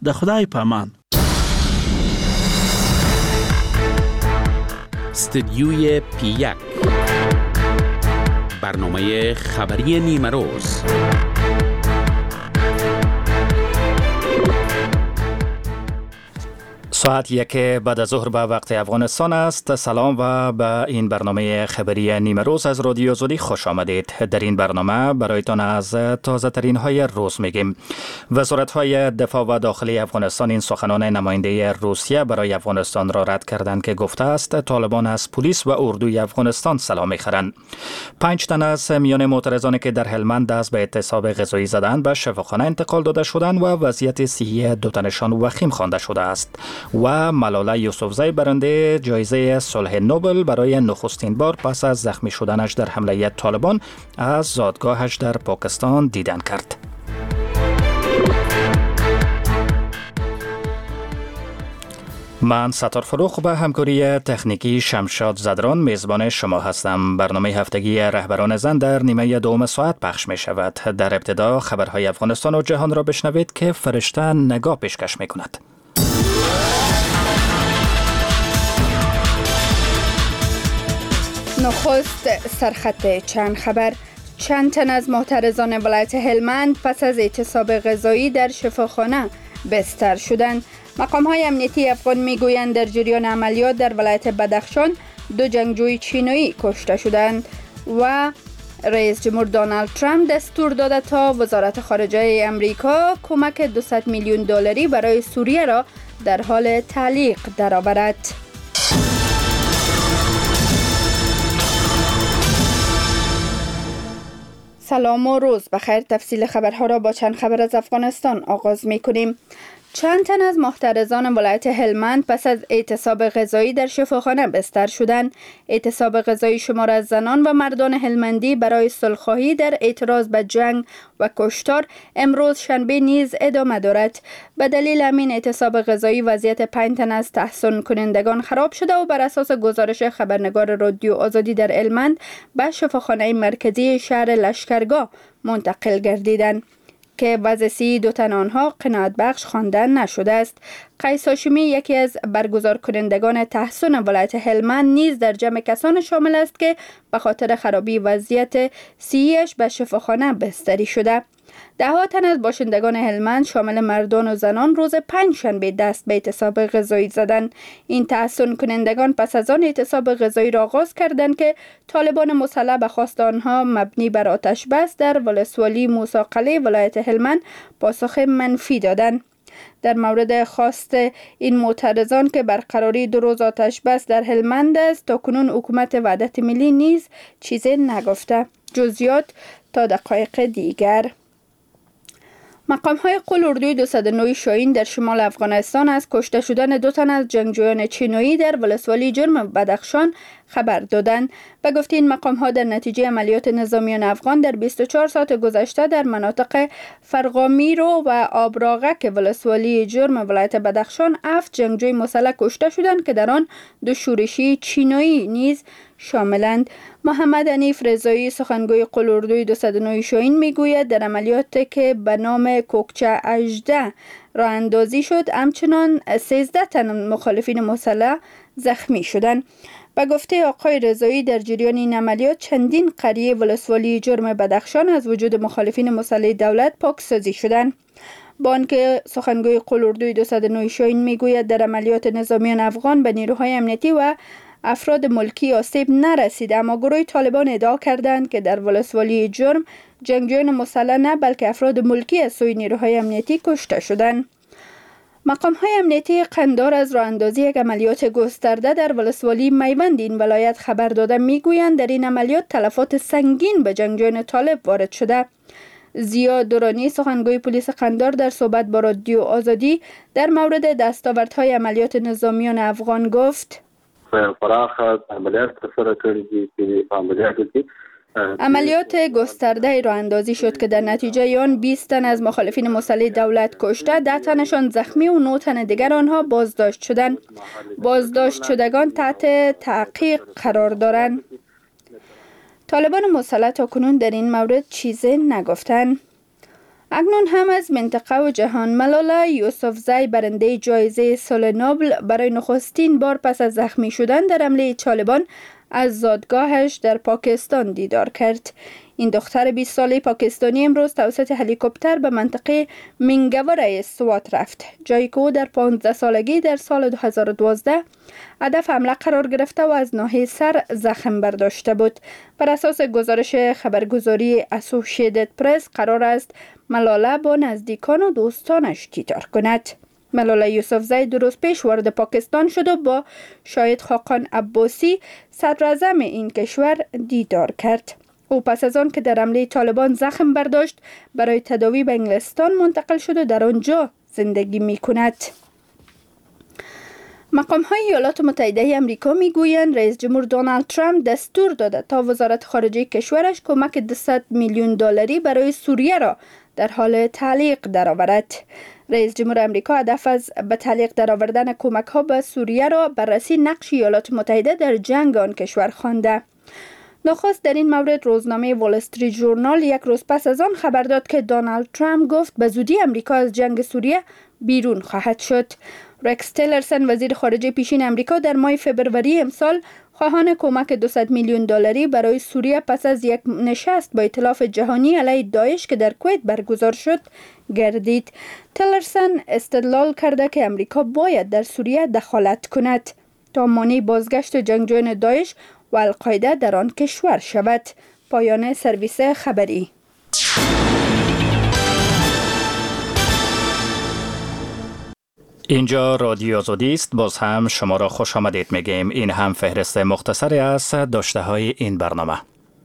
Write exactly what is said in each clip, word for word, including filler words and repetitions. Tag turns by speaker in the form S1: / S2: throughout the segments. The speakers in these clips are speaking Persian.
S1: در خدای پامان.
S2: استدیوی پی یک، برنامه خبری نیمه روز. ساعت یک بعد از ظهر به وقت افغانستان است. سلام و به این برنامه خبری نیمه روز از رادیو زودی خوش آمدید. در این برنامه برایتان از تازه ترین های روز میگیم. وزارت های دفاع و داخلی افغانستان این سخنان نماینده روسیه برای افغانستان را رد کردند که گفته است طالبان از پلیس و اردوی افغانستان سلاح میخرند. پنج تن از میان معترضانی که در هلمند دست به اعتصاب غذایی زدند به شفاخانه انتقال داده شدند و وضعیت صحی دو تنشان وخیم خوانده شده است. و ملاله یوسفزی برنده جایزه صلح نوبل برای نخستین بار پس از زخمی شدنش در حمله طالبان از زادگاهش در پاکستان دیدن کرد. من ستار فروخ به همکاری تکنیکی شمشاد زدران میزبان شما هستم. برنامه هفتگی رهبران زن در نیمه دوم ساعت پخش می شود. در ابتدا خبرهای افغانستان و جهان را بشنوید که فرشته نگاه پیشکش می کند.
S3: نخست سرخط چند خبر. چند تن از معترضان ولایت هلمند پس از اعتصاب غذایی در شفاخانه بستر شدند. مقام‌های امنیتی افغان میگویند در جریان عملیات در ولایت بدخشان دو جنگجوی چینی کشته شدند و رئیس جمهور دونالد ترامپ دستور داده تا وزارت خارجه امریکا کمک دویست میلیون دلاری برای سوریه را در حال تعلیق درآورد. سلام و روز بخیر. تفصیل خبرها را با چند خبر از افغانستان آغاز می کنیم. چند تن از محترضان ولایت هلمند پس از اعتصاب غذایی در شفاخانه بستر شدند. اعتصاب غذایی شمار از زنان و مردان هلمندی برای صلح‌خواهی در اعتراض به جنگ و کشتار امروز شنبه نیز ادامه دارد. به دلیل همین اعتصاب غذایی وضعیت پنج تن از تحصیل کنندگان خراب شده و بر اساس گزارش خبرنگار رادیو آزادی در هلمند به شفاخانه مرکزی شهر لشکرگاه منتقل گردیدند که وضع صحی دو تن آنها قناعت بخش خوانده نشده است. قیس هاشمی یکی از برگزار کنندگان تحصن ولایت هلمند نیز در جمع کسان شامل است که به خاطر خرابی وضعیت صحیش به شفاخانه بستری شده. ده ها تن از باشندگان هلمند شامل مردان و زنان روز پنج شنبه دست به اعتصاب غذایی زدند. این تحصن کنندگان پس از آن اعتصاب غذایی را آغاز کردند که طالبان مسلح به خواست آنها مبنی بر آتش بس در ولسوالی موسی قلعه ولایت هلمند پاسخ منفی دادند. در مورد خواست این معترضان که برقراری دو روز آتش بس در هلمند است تا کنون حکومت وحدت ملی نیز چیزی نگفته. جزئیات تا دقایق دیگر. مقام‌های قول اردوی دویست و نه شاهین در شمال افغانستان از کشته شدن دو تن از جنگجویان چینی در ولسوالی جرم بدخشان خبر دادند. به گفته این مقام‌ها در نتیجه عملیات نظامیان افغان در بیست و چهار ساعت گذشته در مناطق فرغامیرو و آبراغک ولسوالی جرم ولایت بدخشان هفت جنگجوی مسلح کشته شدند که در آن دو شورشی چینی نیز شاملند. محمد حنیف رضایی سخنگوی قول اردوی دویست و نه شاهین میگوید در عملیاتی که به نام کوکچه هجده راه اندازی شد همچنان سیزده تن مخالفین مسلح زخمی شدند. به گفته آقای رضایی در جریان این عملیات چندین قریه ولسوالی جرم بدخشان از وجود مخالفین مسلح دولت پاکسازی شدند. با آنکه سخنگوی قول اردوی دویست و نه شاهین میگوید در عملیات نظامیان افغان به نیروهای امنیتی و افراد ملکی آسیب نرسیده، اما گروه طالبان ادعا کردند که در ولسوالی جرم جنگجویان مسلح نه بلکه افراد ملکی از سوی نیروهای امنیتی کشته شدند. مقام‌های امنیتی قندار از راه اندازی یک عملیات گسترده در ولسوالی میوند این ولایت خبر داده میگویند در این عملیات تلفات سنگین به جنگجویان طالب وارد شده. زیا دورانی سخنگوی پلیس قندار در صحبت با رادیو آزادی در مورد دستاوردهای عملیات نظامیان افغان گفت:
S4: فراخ عملیات ترسره کړي دي چې عملیاتو کې
S3: عملیات گسترده راه اندازی شد که در نتیجه آن بیست تن از مخالفین مسلح دولت کشته، ده تنشان زخمی و نه تن دیگر آنها بازداشت شدند. بازداشت شدگان تحت تحقیق قرار دارند. طالبان مسلح تا کنون در این مورد چیزی نگفتند. اکنون هم از منطقه و جهان. ملالا یوسفزای برنده جایزه صلح نوبل برای نخستین بار پس از زخمی شدن در حمله طالبان از زادگاهش در پاکستان دیدار کرد. این دختر بیست ساله پاکستانی امروز توسط هلیکوپتر به منطقه منگورای سوات رفت، جایی که او در پانزده سالگی در سال دو هزار و دوازده هدف حمله قرار گرفته و از ناحیه سر زخم برداشته بود. بر اساس گزارش خبرگزاری اسوسییتد پرس قرار است ملالا با نزدیکان و دوستانش دیدار کند. ملالا یوسفزای دو روز پیش وارد پاکستان شد و با شاهد خاقان عباسی صدر اعظم این کشور دیدار کرد. او پس از آن که در حمله طالبان زخم برداشت برای تداوی به انگلستان منتقل شد و در آنجا زندگی می کند. مقام های ایالات متحده آمریکا می گویند رئیس جمهور دونالد ترامپ دستور داده تا وزارت خارجه کشورش کمک دویست میلیون دلاری برای سوریه را در حال تعلیق درآورد. رئیس جمهور آمریکا هدف از به تعلیق درآوردن کمک ها به سوریه را بررسی نقش ایالات متحده در جنگ آن کشور خوانده. نخست در این مورد روزنامه وال استریت ژورنال یک روز پس از آن خبر داد که دونالد ترامپ گفت به زودی آمریکا از جنگ سوریه بیرون خواهد شد. رکس تیلرسن وزیر خارجه پیشین آمریکا در ماه فبروری امسال خواهان کمک دویست میلیون دلاری برای سوریه پس از یک نشست با ائتلاف جهانی علیه داعش که در کویت برگزار شد گردید. تیلرسن استدلال کرده که آمریکا باید در سوریه دخالت کند تا مانع بازگشت جنگجویان داعش و القاعده در آن کشور شود. پایان سرویس خبری.
S2: اینجا رادیو آزادی است. باز هم شما را خوش آمدید میگیم. این هم فهرست مختصری از داشته های این برنامه.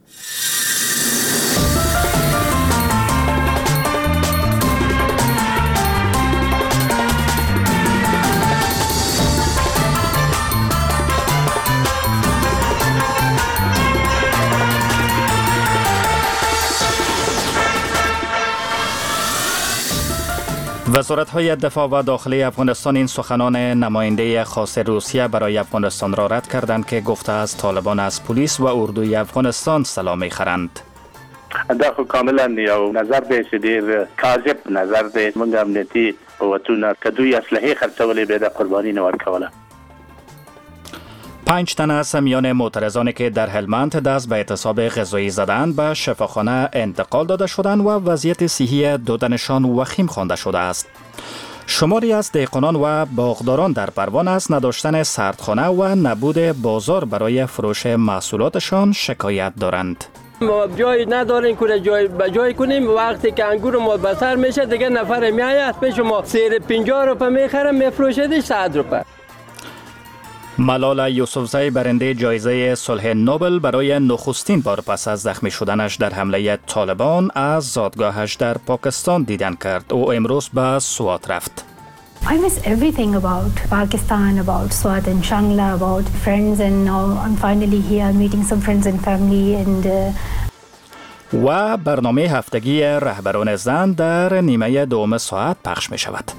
S2: وزارت‌های دفاع و داخلی افغانستان این سخنان نماینده خاص روسیه برای افغانستان را رد کردند که گفته از طالبان از پلیس و اردوی افغانستان سلاح می‌خرند.
S1: دا خو کاملا یو نظر دی چې ډیر کاذب نظر دی. موږ امنیتي قوتونه که دوی اسلحه خرڅولې به د قرباني نه ورکوله.
S2: پنج تن از میان معترضانی که در هلمند دست به اعتصاب غذایی زدند به شفاخانه انتقال داده شدند و وضعیت صحی دو تنشان وخیم خوانده شده است. شماری از دهقانان و باغداران در پروان از نداشتن سردخانه و نبود بازار برای فروش محصولاتشان شکایت دارند.
S5: ما جای نداریم که جای به جای کنیم. وقتی که انگور ما بسر میشه دیگه نفر میآید پیش ما سیر پنجاه روپه میخرم میفروشدش صد روپه.
S2: ملالا یوسفزای برنده جایزه صلح نوبل برای نخستین بار پس از زخمی شدنش در حمله طالبان از زادگاهش در پاکستان دیدن کرد. او امروز به سوات رفت.
S6: I miss everything about Pakistan, about Swat and Shangla, about friends, and now I'm finally here meeting some friends and family and uh...
S2: و برنامه هفتگی رهبران زن در نیمه دوم ساعت پخش می شود.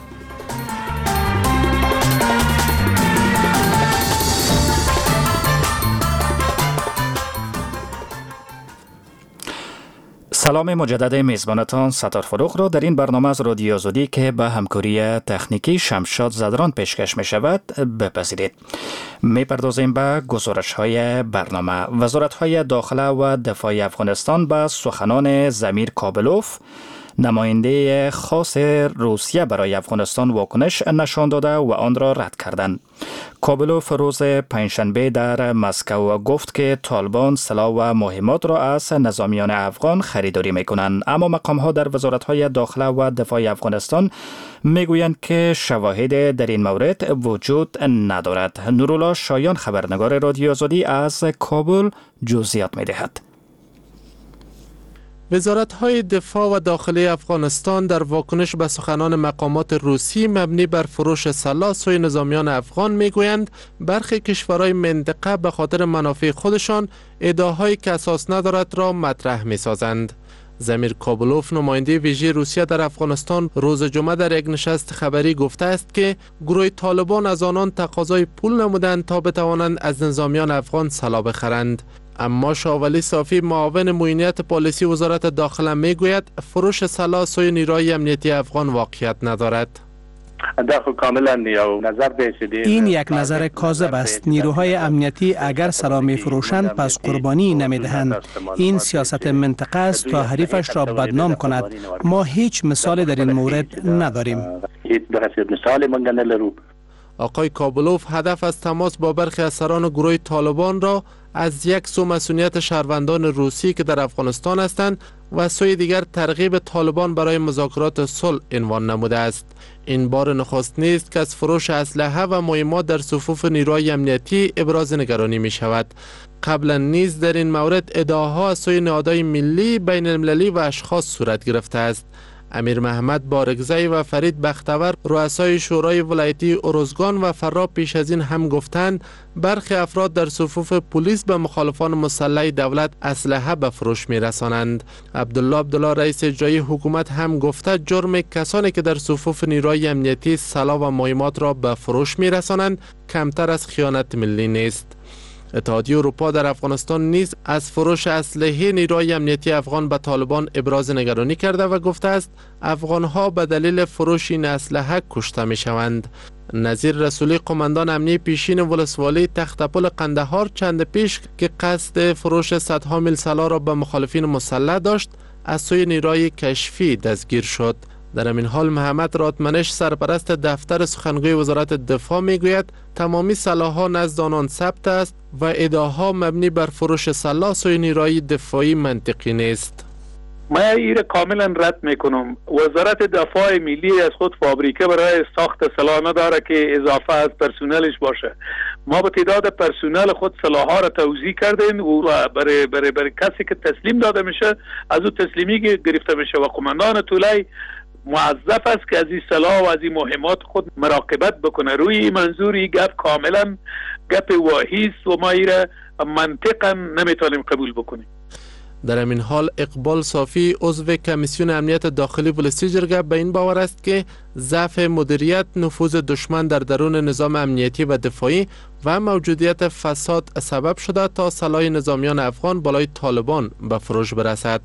S2: سلام مجدد میزبانتان ستار فروغ را در این برنامه از رادیو آزادی که به همکاری تکنیکی شمشاد زدران پیشکش می شود بپذیرید. می پردازیم به گزارش های برنامه. وزارت های داخله و دفاع افغانستان به سخنان زمیر کابلوف نماینده خاص روسیه برای افغانستان واکنش نشان داده و آن را رد کردند. کابلوف روز پنجشنبه در مسکو گفت که طالبان سلاح و مهمات را از نظامیان افغان خریداری میکنند، اما مقام ها در وزارت های داخله و دفاع افغانستان میگویند که شواهد در این مورد وجود ندارد. نورالله شایان خبرنگار رادیو آزادی از کابل جزئیات میدهد.
S7: وزارت‌های دفاع و داخلی افغانستان در واکنش به سخنان مقامات روسی مبنی بر فروش سلاح سوی نظامیان افغان میگویند برخی کشورهای منطقه به خاطر منافع خودشان ادعاهایی که اساس ندارد را مطرح می‌سازند. زمیر کابلوف نماینده ویژه روسیه در افغانستان روز جمعه در یک نشست خبری گفته است که گروه طالبان از آنان تقاضای پول نمودند تا بتوانند از نظامیان افغان سلاح بخرند. اما شاولی صافی معاون معینیت پالیسی وزارت داخله میگوید فروش سلاح سوی نیروهای امنیتی افغان واقعیت ندارد.
S8: این یک نظر کاذب است. نیروهای امنیتی اگر سلاح می‌فروشند پس قربانی نمی‌دهند. این سیاست منطقه است تا حریفش را بدنام کند. ما هیچ مثال در این مورد نداریم.
S7: آقای کابلوف هدف از تماس با برخی از سران گروه طالبان را از یک سو مسئولیت شهروندان روسی که در افغانستان هستند و سوی دیگر ترغیب طالبان برای مذاکرات صلح عنوان نموده است. این بار نخست نیست که از فروش اسلحه و مهمات در صفوف نیروهای امنیتی ابراز نگرانی می شود. قبلا نیز در این مورد ادعاها از سوی نهادهای ملی، بین المللی و اشخاص صورت گرفته است. امیر محمد بارگزی و فرید بختور رؤسای شورای ولایتی ارزگان و فرا پیش از این هم گفتند برخی افراد در صفوف پلیس به مخالفان مسلح دولت اسلحه به فروش می رسانند. عبدالله عبدالله رئیس اجرایی حکومت هم گفته جرم کسانی که در صفوف نیروهای امنیتی سلاح و مهمات را به فروش می رسانند کمتر از خیانت ملی نیست. اتحادیه اروپا در افغانستان نیز از فروش اسلحه نیروهای امنیتی افغان به طالبان ابراز نگرانی کرده و گفته است افغانها به دلیل فروش این اسلحه کشته می شوند. نظیر رسولی قماندان امنی پیشین ولسوالی تختپل قندهار چند پیش که قصد فروش صدها میل سلاح را به مخالفین مسلح داشت از سوی نیروهای کشفی دستگیر شد. در این حال محمد راتمنش سرپرست دفتر سخنگوی وزارت دفاع میگوید تمامی سلاح‌ها نزد آنان ثبت است و ادعاها مبنی بر فروش سلاح سوی نیروهای دفاعی منطقی نیست.
S9: ما این کاملا رد میکنم. وزارت دفاع ملی از خود فابریکه برای ساخت سلاح نداره که اضافه از پرسنلش باشه. ما به تعداد پرسنل خود سلاح‌ها را توزیع کردیم و برای برای برای کسی که تسلیم داده میشه از او تسلیمی گرفته میشه و قماندان طولای موظف است که از این سلاح و از این مهمات خود مراقبت بکنه. روی این منظور این گپ کاملا گپ واهی است و ما این منطقا نمیتونیم قبول بکنیم.
S7: در همین حال اقبال صافی عضو کمیسیون امنیت داخلی ولسی جرگه به این باور است که ضعف مدیریت نفوذ دشمن در درون نظام امنیتی و دفاعی و موجودیت فساد سبب شده تا سلاح نظامیان افغان بالای طالبان به فروش برسد.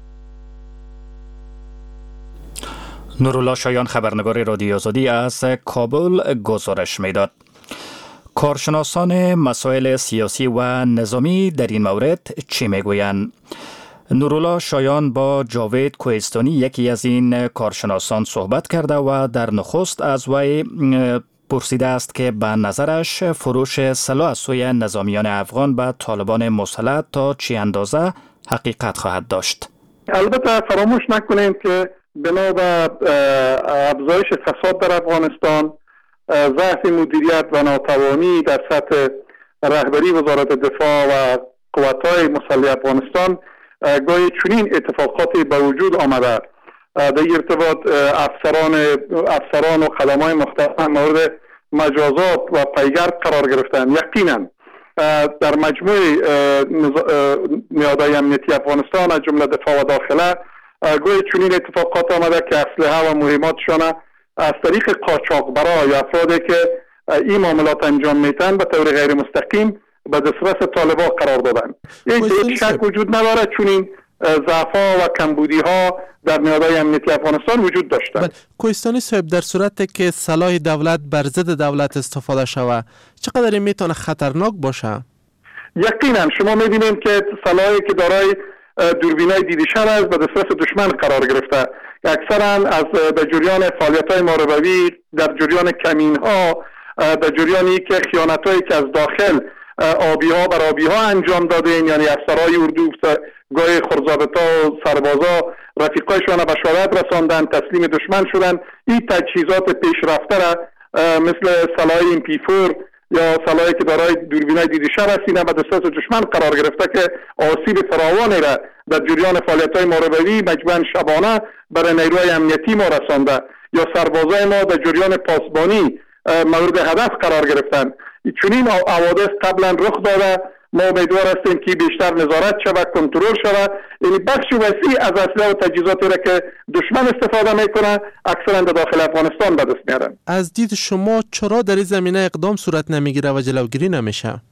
S2: نورالله شایان خبرنگار رادیو آزادی از کابل گزارش میداد. کارشناسان مسائل سیاسی و نظامی در این مورد چی میگویند؟ نورالله شایان با جاوید کوهستانی یکی از این کارشناسان صحبت کرده و در نخست از وی پرسیده است که به نظرش فروش سلاح از سوی نظامیان افغان به طالبان مسلح تا چه اندازه حقیقت خواهد داشت؟
S10: البته فراموش نکنیم که بنا به افزایش فساد در افغانستان، ضعف مدیریت و ناتوانی در سطح رهبری وزارت دفاع و قوات‌های مسلح افغانستان گاهی چنین اتفاقاتی به وجود آمده. در ارتباط افسران افسران و خدمای مختص مورد مجازات و پیگرد قرار گرفتند. یقینا در مجموع نهادهای امنیتی افغانستان از جمله دفاع و داخله گویا چنین اتفاقات آمده که اسلحه و مهماتشان از طریق قاچاقبرا یا افرادی که این معاملات انجام میتن به طور غیر مستقیم به دسترس طالبان قرار دادن. یک شک وجود نداره چنین ضعف‌ها و کمبودی‌ها در نهادهای امنیتی افغانستان وجود داشته.
S7: کوهستانی صاحب، در صورتی که سلاح دولت بر ضد دولت استفاده شود چقدر میتونه خطرناک باشه؟
S10: یقینا شما میبینید که سلاحی که دارای دوربینای دیدشن است به دسترس دشمن قرار گرفته. اکثرا از در جریان فعالیت‌های ماربوی، در جریان کمین‌ها، در جریانی که خیانت‌هایی که از داخل آبی‌ها بر آبی‌ها انجام دادن، یعنی افسرهای اردو گاهی خرزابطا و سربازا رفیقایشان به شهادت رساندن، تسلیم دشمن شدن. این تجهیزات پیشرفته را مثل سلاح ام پی چهار یا سلاحی که دارای دوربینای دیدشن رسیدن به دسترس دشمن قرار گرفته که آسیب فراوانی را در جریان فعالیت‌های ماربوی مجموعاً شبانه برای نیروهای امنیتی ما رسانده، یا سربازای ما در جریان پاسبانی مورد هدف قرار گرفتن. چنین حوادث قبلا رخ داده. ما امیدوار هستیم که بیشتر نظارت شود، کنترل شود. یعنی بخش وسیع از اسلحه و تجهیزاتی را که دشمن استفاده میکنه اکثرا در داخل افغانستان به دست میارن.
S7: از دید شما چرا در این زمینه اقدام صورت نمیگیره و جلوگیری نمیشه؟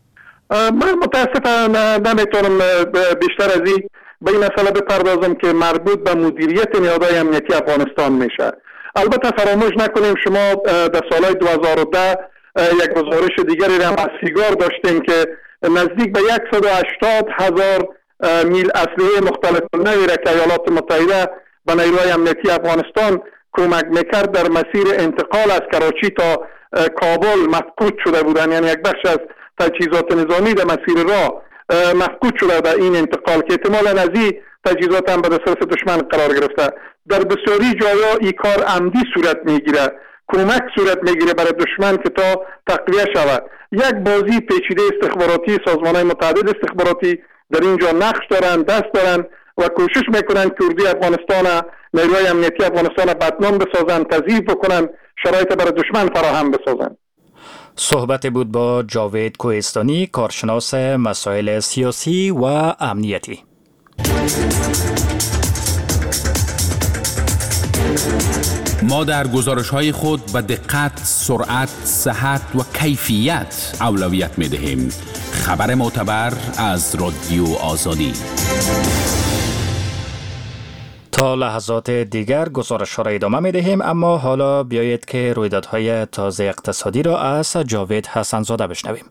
S10: من متاسفانه نمیتونم بیشتر از این به این مسئله بپردازم که مربوط به مدیریت نهادهای امنیتی افغانستان میشه. البته فراموش نکنیم شما در سالهای دو هزار و ده یک گزارش دیگری را از سیگار داشتیم که نزدیک به صد و هشتاد هزار میل اسلحه مختلف نوعی را که ایالات متحده به نیروهای امنیتی افغانستان کمک میکرد در مسیر انتقال از کراچی تا کابل مفقود شده بودند. یعنی یک بخش از تجهیزات نظامی در مسیر راه مفقود شده در این انتقال که احتمالاً از این تجهیزات هم به دسترس دشمن قرار گرفته. در بسیاری جایا این کار عمدی صورت میگیره، کمک صورت میگیره برای دشمن که تا تقویه شود. یک بازی پیچیده استخباراتی، سازمان‌های متعدد استخباراتی در اینجا نقش دارن، دست دارن و کوشش میکنن که اردوی افغانستان، نیروهای امنیتی افغانستان بدنام بسازن، تضعیف بکنن، شرایط برای دشمن فراهم بسازن.
S2: صحبت بود با جاوید کوهستانی، کارشناس مسائل سیاسی و امنیتی.
S11: ما در گزارش‌های خود به دقت، سرعت، صحت و کیفیت اولویت می‌دهیم. خبر معتبر از رادیو آزادی.
S2: تا لحظات دیگر گزارش‌ها را ادامه می‌دهیم، اما حالا بیایید که رویدادهای تازه اقتصادی را از جاوید حسن‌زاده بشنویم.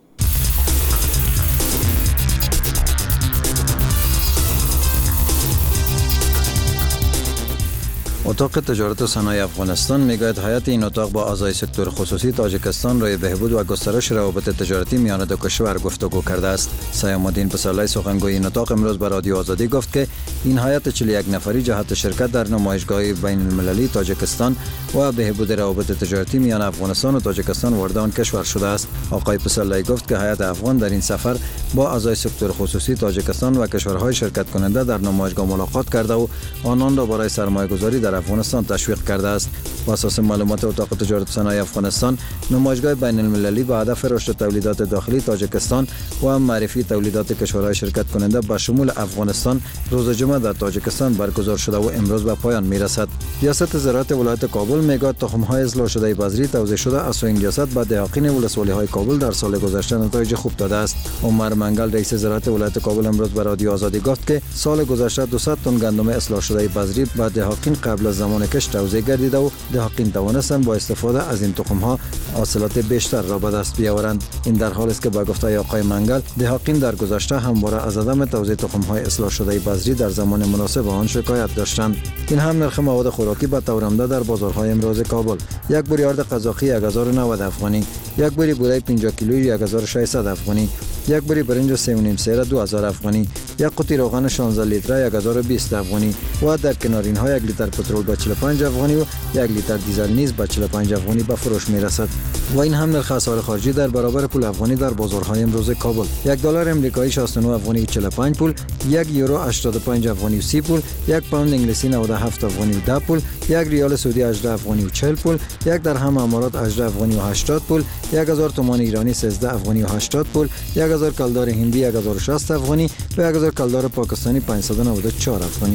S12: اتاق تجارت و صنایع افغانستان میگوید هیئت این اتاق با اعضای سکتور خصوصی تاجیکستان روی بهبود و گسترش روابط تجارتی میان دو کشور گفتگو کرده است. سیام الدین پسرلی سخنگوی این اتاق امروز به رادیو آزادی گفت که این هیئت چهل و یک نفری جهت شرکت در نمایشگاه بین المللی تاجیکستان و بهبود روابط تجارتی میان افغانستان و تاجیکستان وارد آن کشور شده است. آقای پسرلی گفت که هیئت افغان در این سفر با اعضای سکتور خصوصی تاجیکستان و کشورهای شرکت کننده در نمایشگاه ملاقات کرده و آنان را برای سرمایه‌گذاری در افغانستان تشویق کرده است. با اساس معلومات اتاق تجارت و صنایع افغانستان، نمایشگاه بین المللی با هدف رشد تولیدات داخلی تاجیکستان و معرفی تولیدات کشورهای شرکت کننده به شمول افغانستان روز جمعه در تاجیکستان برگزار شده و امروز به پایان میرسد. ریاست زراعت ولایت کابل میگوید تخم‌های اصلاح شده بذری توزیع شده از سوی ریاست به دهقان ولسوالی‌های کابل در سال گذشته نتایج خوب داده است. عمر منگل رئیس زراعت ولایت کابل امروز به رادیو آزادی گفت که سال گذشته دویست تن گندم اصلاح شده بذری به دهقان قبل از زمان کشت توزیع گردیده و دهقان توانستند با استفاده از این تخم‌ها حاصلات بیشتر را به دست بیاورند. این در حالی است که با گفته آقای منگل، دهقان در گذشته همواره از عدم توزیع تخم‌های اصلاح شده بذری در زمان مناسب آن شکایت داشتند. این هم نرخ مواد خوراکی به طور عمده در بازارهای امروز کابل: یک بوری آرد قزاقی یک هزار و نود افغانی، یک بوری بوره پنجاه کیلویی یک هزار و ششصد افغانی، یک بوری برنج سه و نیم سیر دو هزار افغانی، یک قوطی روغن شانزده لیتره یک هزار و بیست افغانی و در کنار اینها یک لیتر پترول به چهل و پنج افغانی و یک لیتر دیزل نیز به چهل و پنج افغانی به فروش میرسد. و این هم نرخ اسعار خارجی در برابر پول افغانی در بازارهای امروز کابل: یک دلار امریکایی شصت و نه افغانی و چهل و پنج پول، یک یورو هشتاد و پنج افغانی و سی پول، یک پوند انگلیسی نود و هفت افغانی و ده پول، یک ریال سعودی هجده افغانی و چهل پول، یک درهم امارات هجده افغانی و هشتاد پول، یک هزار تومان ایرانی سیزده افغانی و هشتاد پول، یک هزار کلدار هندی یک هزار و شصت افغانی و یک هزار کلدار پاکستانی پانصد و نود و چهار افغانی.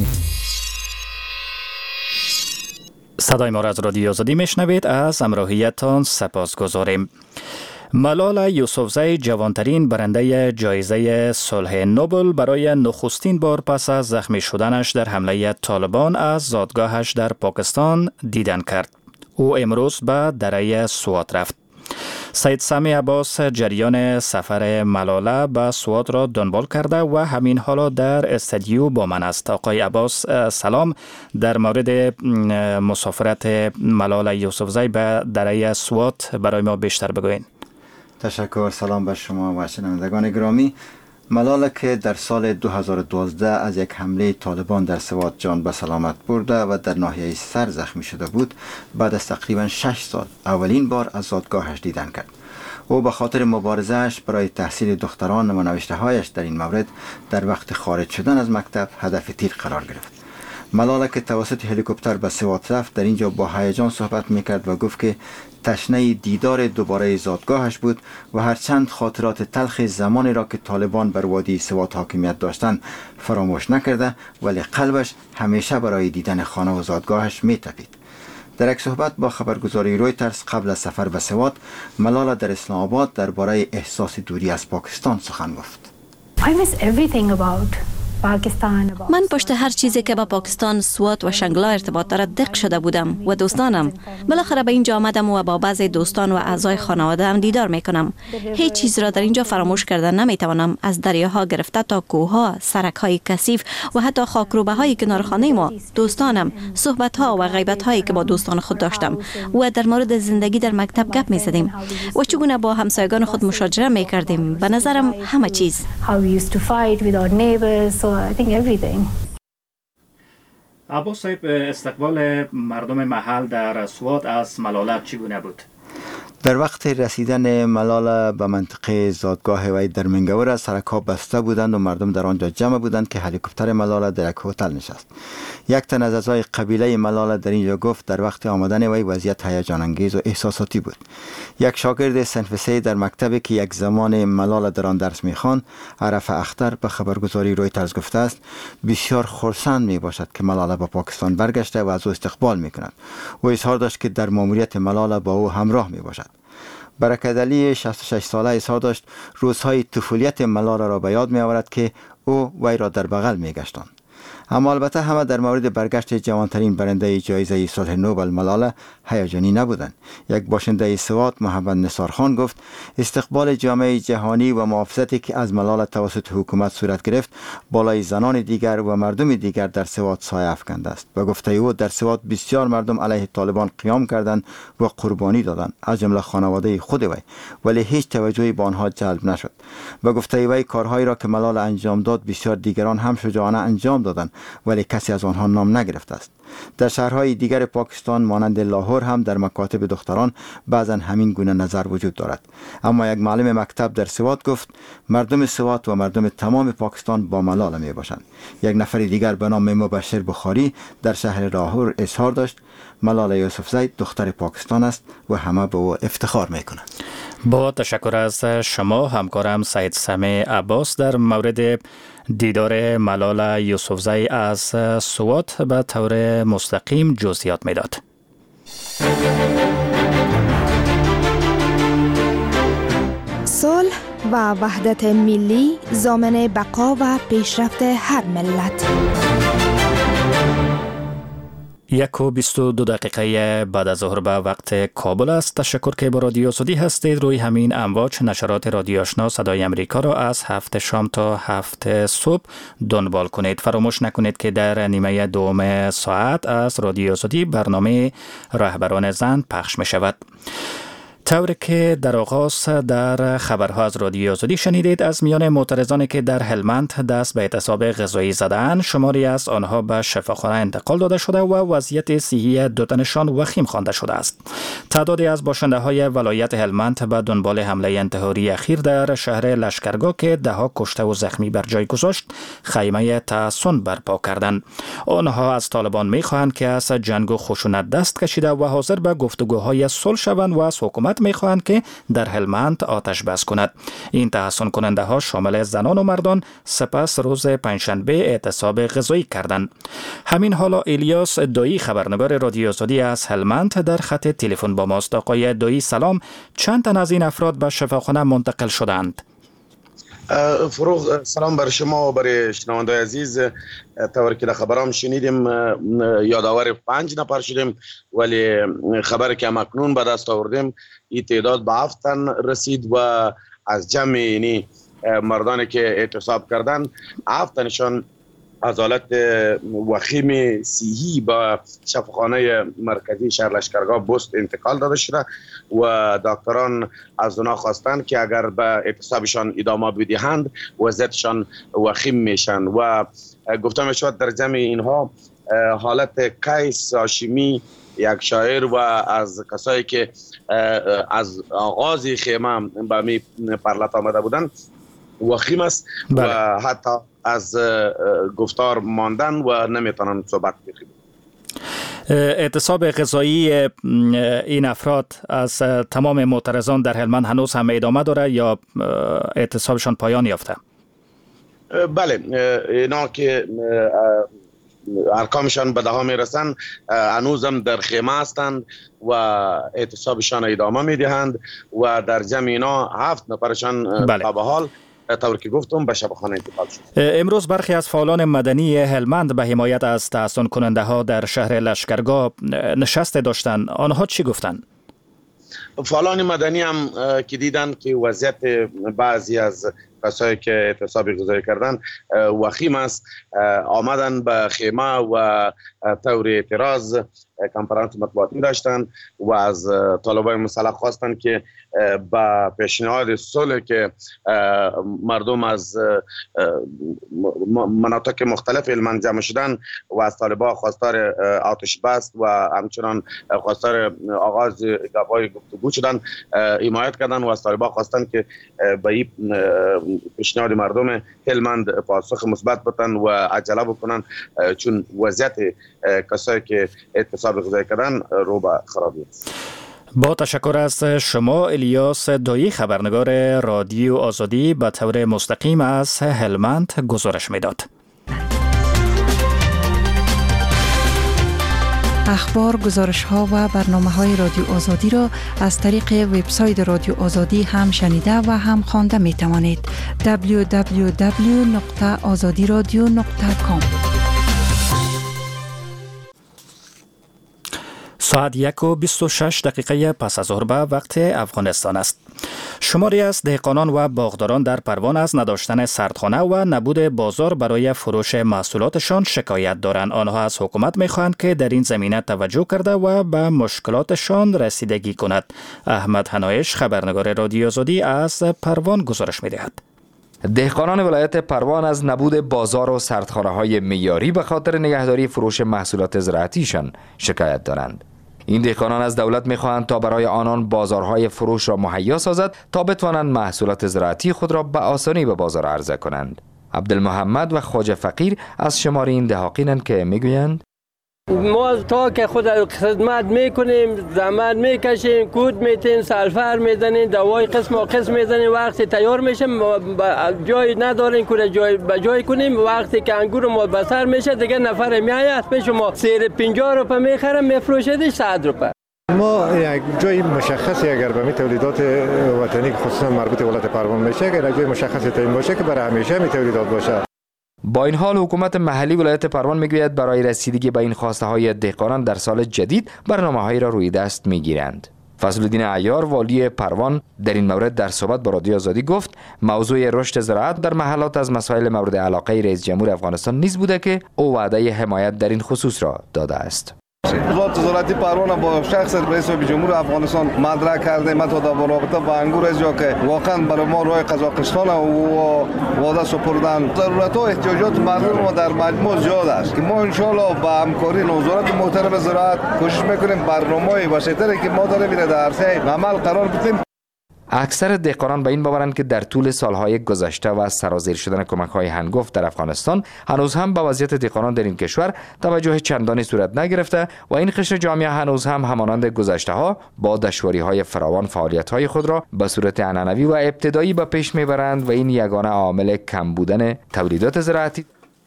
S2: صدای ما را از رادیو آزادی میشنوید. از همراهیتان سپاسگزاریم. ملالا یوسفزی جوانترین برنده جایزه صلح نوبل برای نخستین بار پس از زخمی شدنش در حمله طالبان از زادگاهش در پاکستان دیدن کرد. او امروز به دره سوات رفت. سید سامی عباس جریان سفر ملاله به سوات را دنبال کرده و همین حالا در استودیو با من است. آقای عباس سلام، در مورد مسافرت ملاله یوسفزی به دره سوات برای ما بیشتر بگوین.
S12: تشکر. سلام به شما و شنوندگان گرامی. ملاله که در سال دو هزار و دوازده از یک حمله طالبان در سوات جان به سلامت برده و در ناحیه سر زخمی شده بود، بعد از تقریبا شش سال اولین بار از زادگاهش دیدن کرد. او به خاطر مبارزه‌اش برای تحصیل دختران و نوشته‌هایش در این مورد در وقت خارج شدن از مکتب هدف تیر قرار گرفت. ملاله که توسط هلیکوپتر به سوات رفت، در اینجا با هیجان صحبت میکرد و گفت که تشنه دیدار دوباره زادگاهش بود و هرچند خاطرات تلخ زمانی را که طالبان بر وادی سوات حاکمیت داشتند فراموش نکرده، ولی قلبش همیشه برای دیدن خانه و زادگاهش میتپید. در یک صحبت با خبرگزاری رویترز قبل از سفر به سوات، ملاله در اسلام آباد درباره احساس دوری از پاکستان سخن گفت.
S6: I miss everything about
S13: من پشت هر چیزی که با پاکستان، سوات و شنگلا ارتباط دارد دق شده بودم و دوستانم. بالاخره به اینجا آمدم و با بعضی دوستان و اعضای خانواده هم دیدار میکنم. هیچ چیز را در اینجا فراموش کردن نمیتوانم، از دریاها گرفته تا کوهها، سرک‌های کثیف و حتی خاکروبه های کنار خانه ما، دوستانم، صحبت‌ها و غیبت‌هایی که با دوستان خود داشتم و در مورد زندگی در مکتب گپ می‌زدیم و چگونه با همسایگان خود مشاجره می‌کردیم. به نظرم همه چیز.
S6: I think everything.
S2: عباس صاحب، استقبال مردم محل در سوات از ملاله چگونه بود؟
S12: در وقت رسیدن ملاله به منطقه زادگاه وی در منگور سرک‌ها بسته بودند و مردم در آنجا جمع بودند که هلیکوپتر ملاله در یک هتل نشست. یک تن از اعضای قبیله ملاله در اینجا گفت در وقت آمدن وی وضعیت هیجان انگیز و احساساتی بود. یک شاگرد صنف سه در مکتبی که یک زمان ملاله در آن درس می‌خواند، عرف اختر، به خبرگزاری رویترز گفته است بسیار خرسند میباشد که ملاله به پاکستان برگشته و از او استقبال میکند و اظهار داشت که در ماموریت ملاله با او همراه میباشد. برکت علی شصت و شش ساله اظهار داشت روزهای طفولیت ملاله را به یاد می آورد که او وی را در بغل می گشتاند. اما البته همه در مورد برگشت جوانترین برنده جایزه صلح نوبل ملاله هیجانی نبودند. یک باشنده سوات، محمد نثار خان، گفت استقبال جامعه جهانی و محافظتی که از ملاله توسط حکومت صورت گرفت بالای زنان دیگر و مردم دیگر در سوات سایه افکنده است. و گفته او در سوات بسیار مردم علیه طالبان قیام کردند و قربانی دادند، از جمله خانواده خود وی، ولی هیچ توجهی به آنها جلب نشد. و گفته وی کارهایی را که ملاله انجام داد بسیار دیگران هم شجاعانه انجام دادند ولی کسی از آنها نام نگرفته است. در شهرهای دیگر پاکستان مانند لاهور هم در مکاتب دختران بعضا همین گونه نظر وجود دارد. اما یک معلم مکتب در سوات گفت مردم سوات و مردم تمام پاکستان با ملاله می باشند. یک نفر دیگر به نام مبشر بخاری در شهر لاهور اظهار داشت ملاله یوسفزی دختر پاکستان است و همه به او افتخار می کنند.
S2: با تشکر از شما همکارم سید سمیع عباس در مورد دیدار ملاله یوسفزی از سوات به طور مستقیم جزئیات میداد.
S14: صلح و وحدت ملی ضامن بقا و پیشرفت هر ملت.
S2: یک و بیست و دو دقیقه بعد از ظهر به وقت کابل است. تشکر که با رادیو آزادی هستید. روی همین امواج نشرات رادیو آشنا صدای امریکا را از هفت شام تا هفت صبح دنبال کنید. فراموش نکنید که در نیمه دوم ساعت از رادیو آزادی برنامه رهبران زن پخش می شود. طوری که در آغاز در خبرها از رادیو آزادی شنیدید، از میان معترضانی که در هلمند دست به اعتصاب غذایی زدند، شماری از آنها به شفاخانه انتقال داده شده و وضعیت صحی دو تنشان وخیم خوانده شده است. تعدادی از باشنده های ولایت هلمند به دنبال حمله انتحاری اخیر در شهر لشکرگاه که دهها کشته و زخمی بر جای گذاشت، خیمه تحصن برپا کردند. آنها از طالبان می‌خواهند که از جنگ و خشونت دست کشیده و حاضر به گفتگوهای صلح شوند و از حکومت می‌خواهند که در هلمند آتش بس کند. این تحصن کننده ها شامل زنان و مردان سپس روز پنجشنبه اعتصاب غذایی کردند. همین حالا الیاس دایی خبرنگار رادیو آزادی از هلمند در خط تلفن با ماست. آقای دایی سلام، چند تن از این افراد به شفاخانه منتقل شدند؟
S15: فروغ سلام بر شما و بر شنوندگان عزیز. طور که در خبرام شنیدیم یادآور پنج نفر شدیم، ولی خبر که مکنون به دست آوردیم این تعداد به هفت تن رسید و از جمع اینی مردانی که اعتصاب کردن هفت تنشان از حالت وخیم صحی به شفاخانه مرکزی شهر لشکرگاه بست انتقال داده شده و دکتران از اونا خواستند که اگر به اعتصابشان ادامه بدهند وضعیتشان وخیم میشن و گفته می شود در جمع اینها حالت کیس هاشمی، یک شاعر و از کسایی که از آغاز خیمه به می پرلت آمده بودند وخیم است بله. و حتی از گفتار ماندن و نمیتونن صحبت بکنن.
S2: اعتصاب غذایی این افراد از تمام معترضان در هلمند هنوز هم ادامه داره یا اعتصابشان پایان یافته؟
S15: بله، اینا که ارقامشان به ده ها میرسند هنوزم در خیمه هستند و اعتصابشان ادامه میدهند و در جمع اینا هفت نفرشان
S2: بله.
S15: تا به حال طور که گفتم به شبخانه انتقال شد.
S2: امروز برخی از فعالان مدنی هلمند به حمایت از تحصن کننده ها در شهر لشکرگاه نشست داشتند. آنها چی گفتند؟
S15: فعالان مدنی هم که دیدن که وضعیت بعضی از کسایی که اعتصاب گذاری کردن وخیم است، آمدن به خیمه و طور اعتراض کنفرانس مطبوعاتی داشتن و از طالبای مسلح خواستن که با پیشنهاد صلح که مردم از مناطق مختلف هلمند جمع شدن و از طالبا خواستار آتش بس و همچنان خواستار آغاز گپ‌های گفتگو شدن حمایت کردن و از طالبا خواستن که به این پیشنهاد مردم هلمند پاسخ مثبت بدن و عجله بکنن، چون وضعیت کسایی که اعتصاب گذاری کردن رو به خرابی است.
S2: با تشکر از شما الیاس دایی، خبرنگار رادیو آزادی، به طور مستقیم از هلمند گزارش میداد.
S16: اخبار، گزارش ها و برنامه های رادیو آزادی را از طریق وبسایت رادیو آزادی هم شنیده و هم خوانده می توانید. دبلیو دبلیو دبلیو نقطه آزادی رادیو نقطه کام.
S2: ساعت یک و بیست و شش دقیقه پس از ظهر به وقت افغانستان است. شماری از دهقانان و باغداران در پروان از نداشتن سردخانه و نبود بازار برای فروش محصولاتشان شکایت دارند. آنها از حکومت می‌خواهند که در این زمینه توجه کرده و به مشکلاتشان رسیدگی کند. احمد حنایش، خبرنگار رادیو آزادی، از پروان گزارش می‌دهد.
S17: دهقانان ولایت پروان از نبود بازار و سردخانه‌های معیاری به خاطر نگهداری فروش محصولات زراعتیشان شکایت دارند. این دهقانان از دولت می‌خواهند تا برای آنان بازارهای فروش را مهیا سازد تا بتوانند محصولات زراعتی خود را به آسانی به بازار عرضه کنند. عبدالمحمد و خواجه فقیر از شمار این دهقانند که میگویند
S5: ما تا که خود خدمت میکنیم، زحمت میکشیم، کود میتیم، سلفر میزنیم، دوای قسم و قسم میزنیم، وقتی تیار میشیم جای نداریم که جای به جای کنیم. وقتی که انگور ما بسر میشه دیگه نفر میآید پیش ما سیر پنجاه روپه میخرم، میفروشدش صد روپه.
S18: ما یک جای مشخصی اگر به می تولیدات وطنی خصوصا مربوط ولایت پروان میشه، اگر جای مشخصی تعیین باشه که برای همیشه می تولیدات باشه.
S17: با این حال حکومت محلی ولایت پروان میگوید برای رسیدگی به این خواسته های دهقانان در سال جدید برنامه‌هایی را روی دست میگیرند. فضل‌الدین عیار، والی پروان، در این مورد در صحبت با رادیو آزادی گفت موضوع رشد زراعت در محلات از مسائل مورد علاقه رئیس جمهور افغانستان نیز بوده که او وعده حمایت در این خصوص را داده است.
S19: وزارت زراعتی پروان با شخص رئیس جمهور افغانستان مدرک کرده ما تا در رابطه با انگور از جا که واقعا برای ما روی قزاقستان و وعده سپردن. ضرورت و احتیاجات مردم ما در مجموع زیاد است که ما ان شاء الله با همکاری وزارت محترم زراعت کوشش میکنیم برنامه‌ای وسیع‌تری که ما داریم در عرصه عمل قرار بدیم.
S17: اکثر دهقانان به این باورند که در طول سالهای گذشته و سرازیر شدن کمک‌های هنگفت در افغانستان هنوز هم به وضعیت دهقانان در این کشور توجه چندانی صورت نگرفته و این قشر جامعه هنوز هم همانند گذشته‌ها با دشواری‌های فراوان فعالیت‌های خود را به صورت عنعنوی و ابتدایی به پیش میبرند و این یگانه عامل کم بودن تولیدات زراعتی.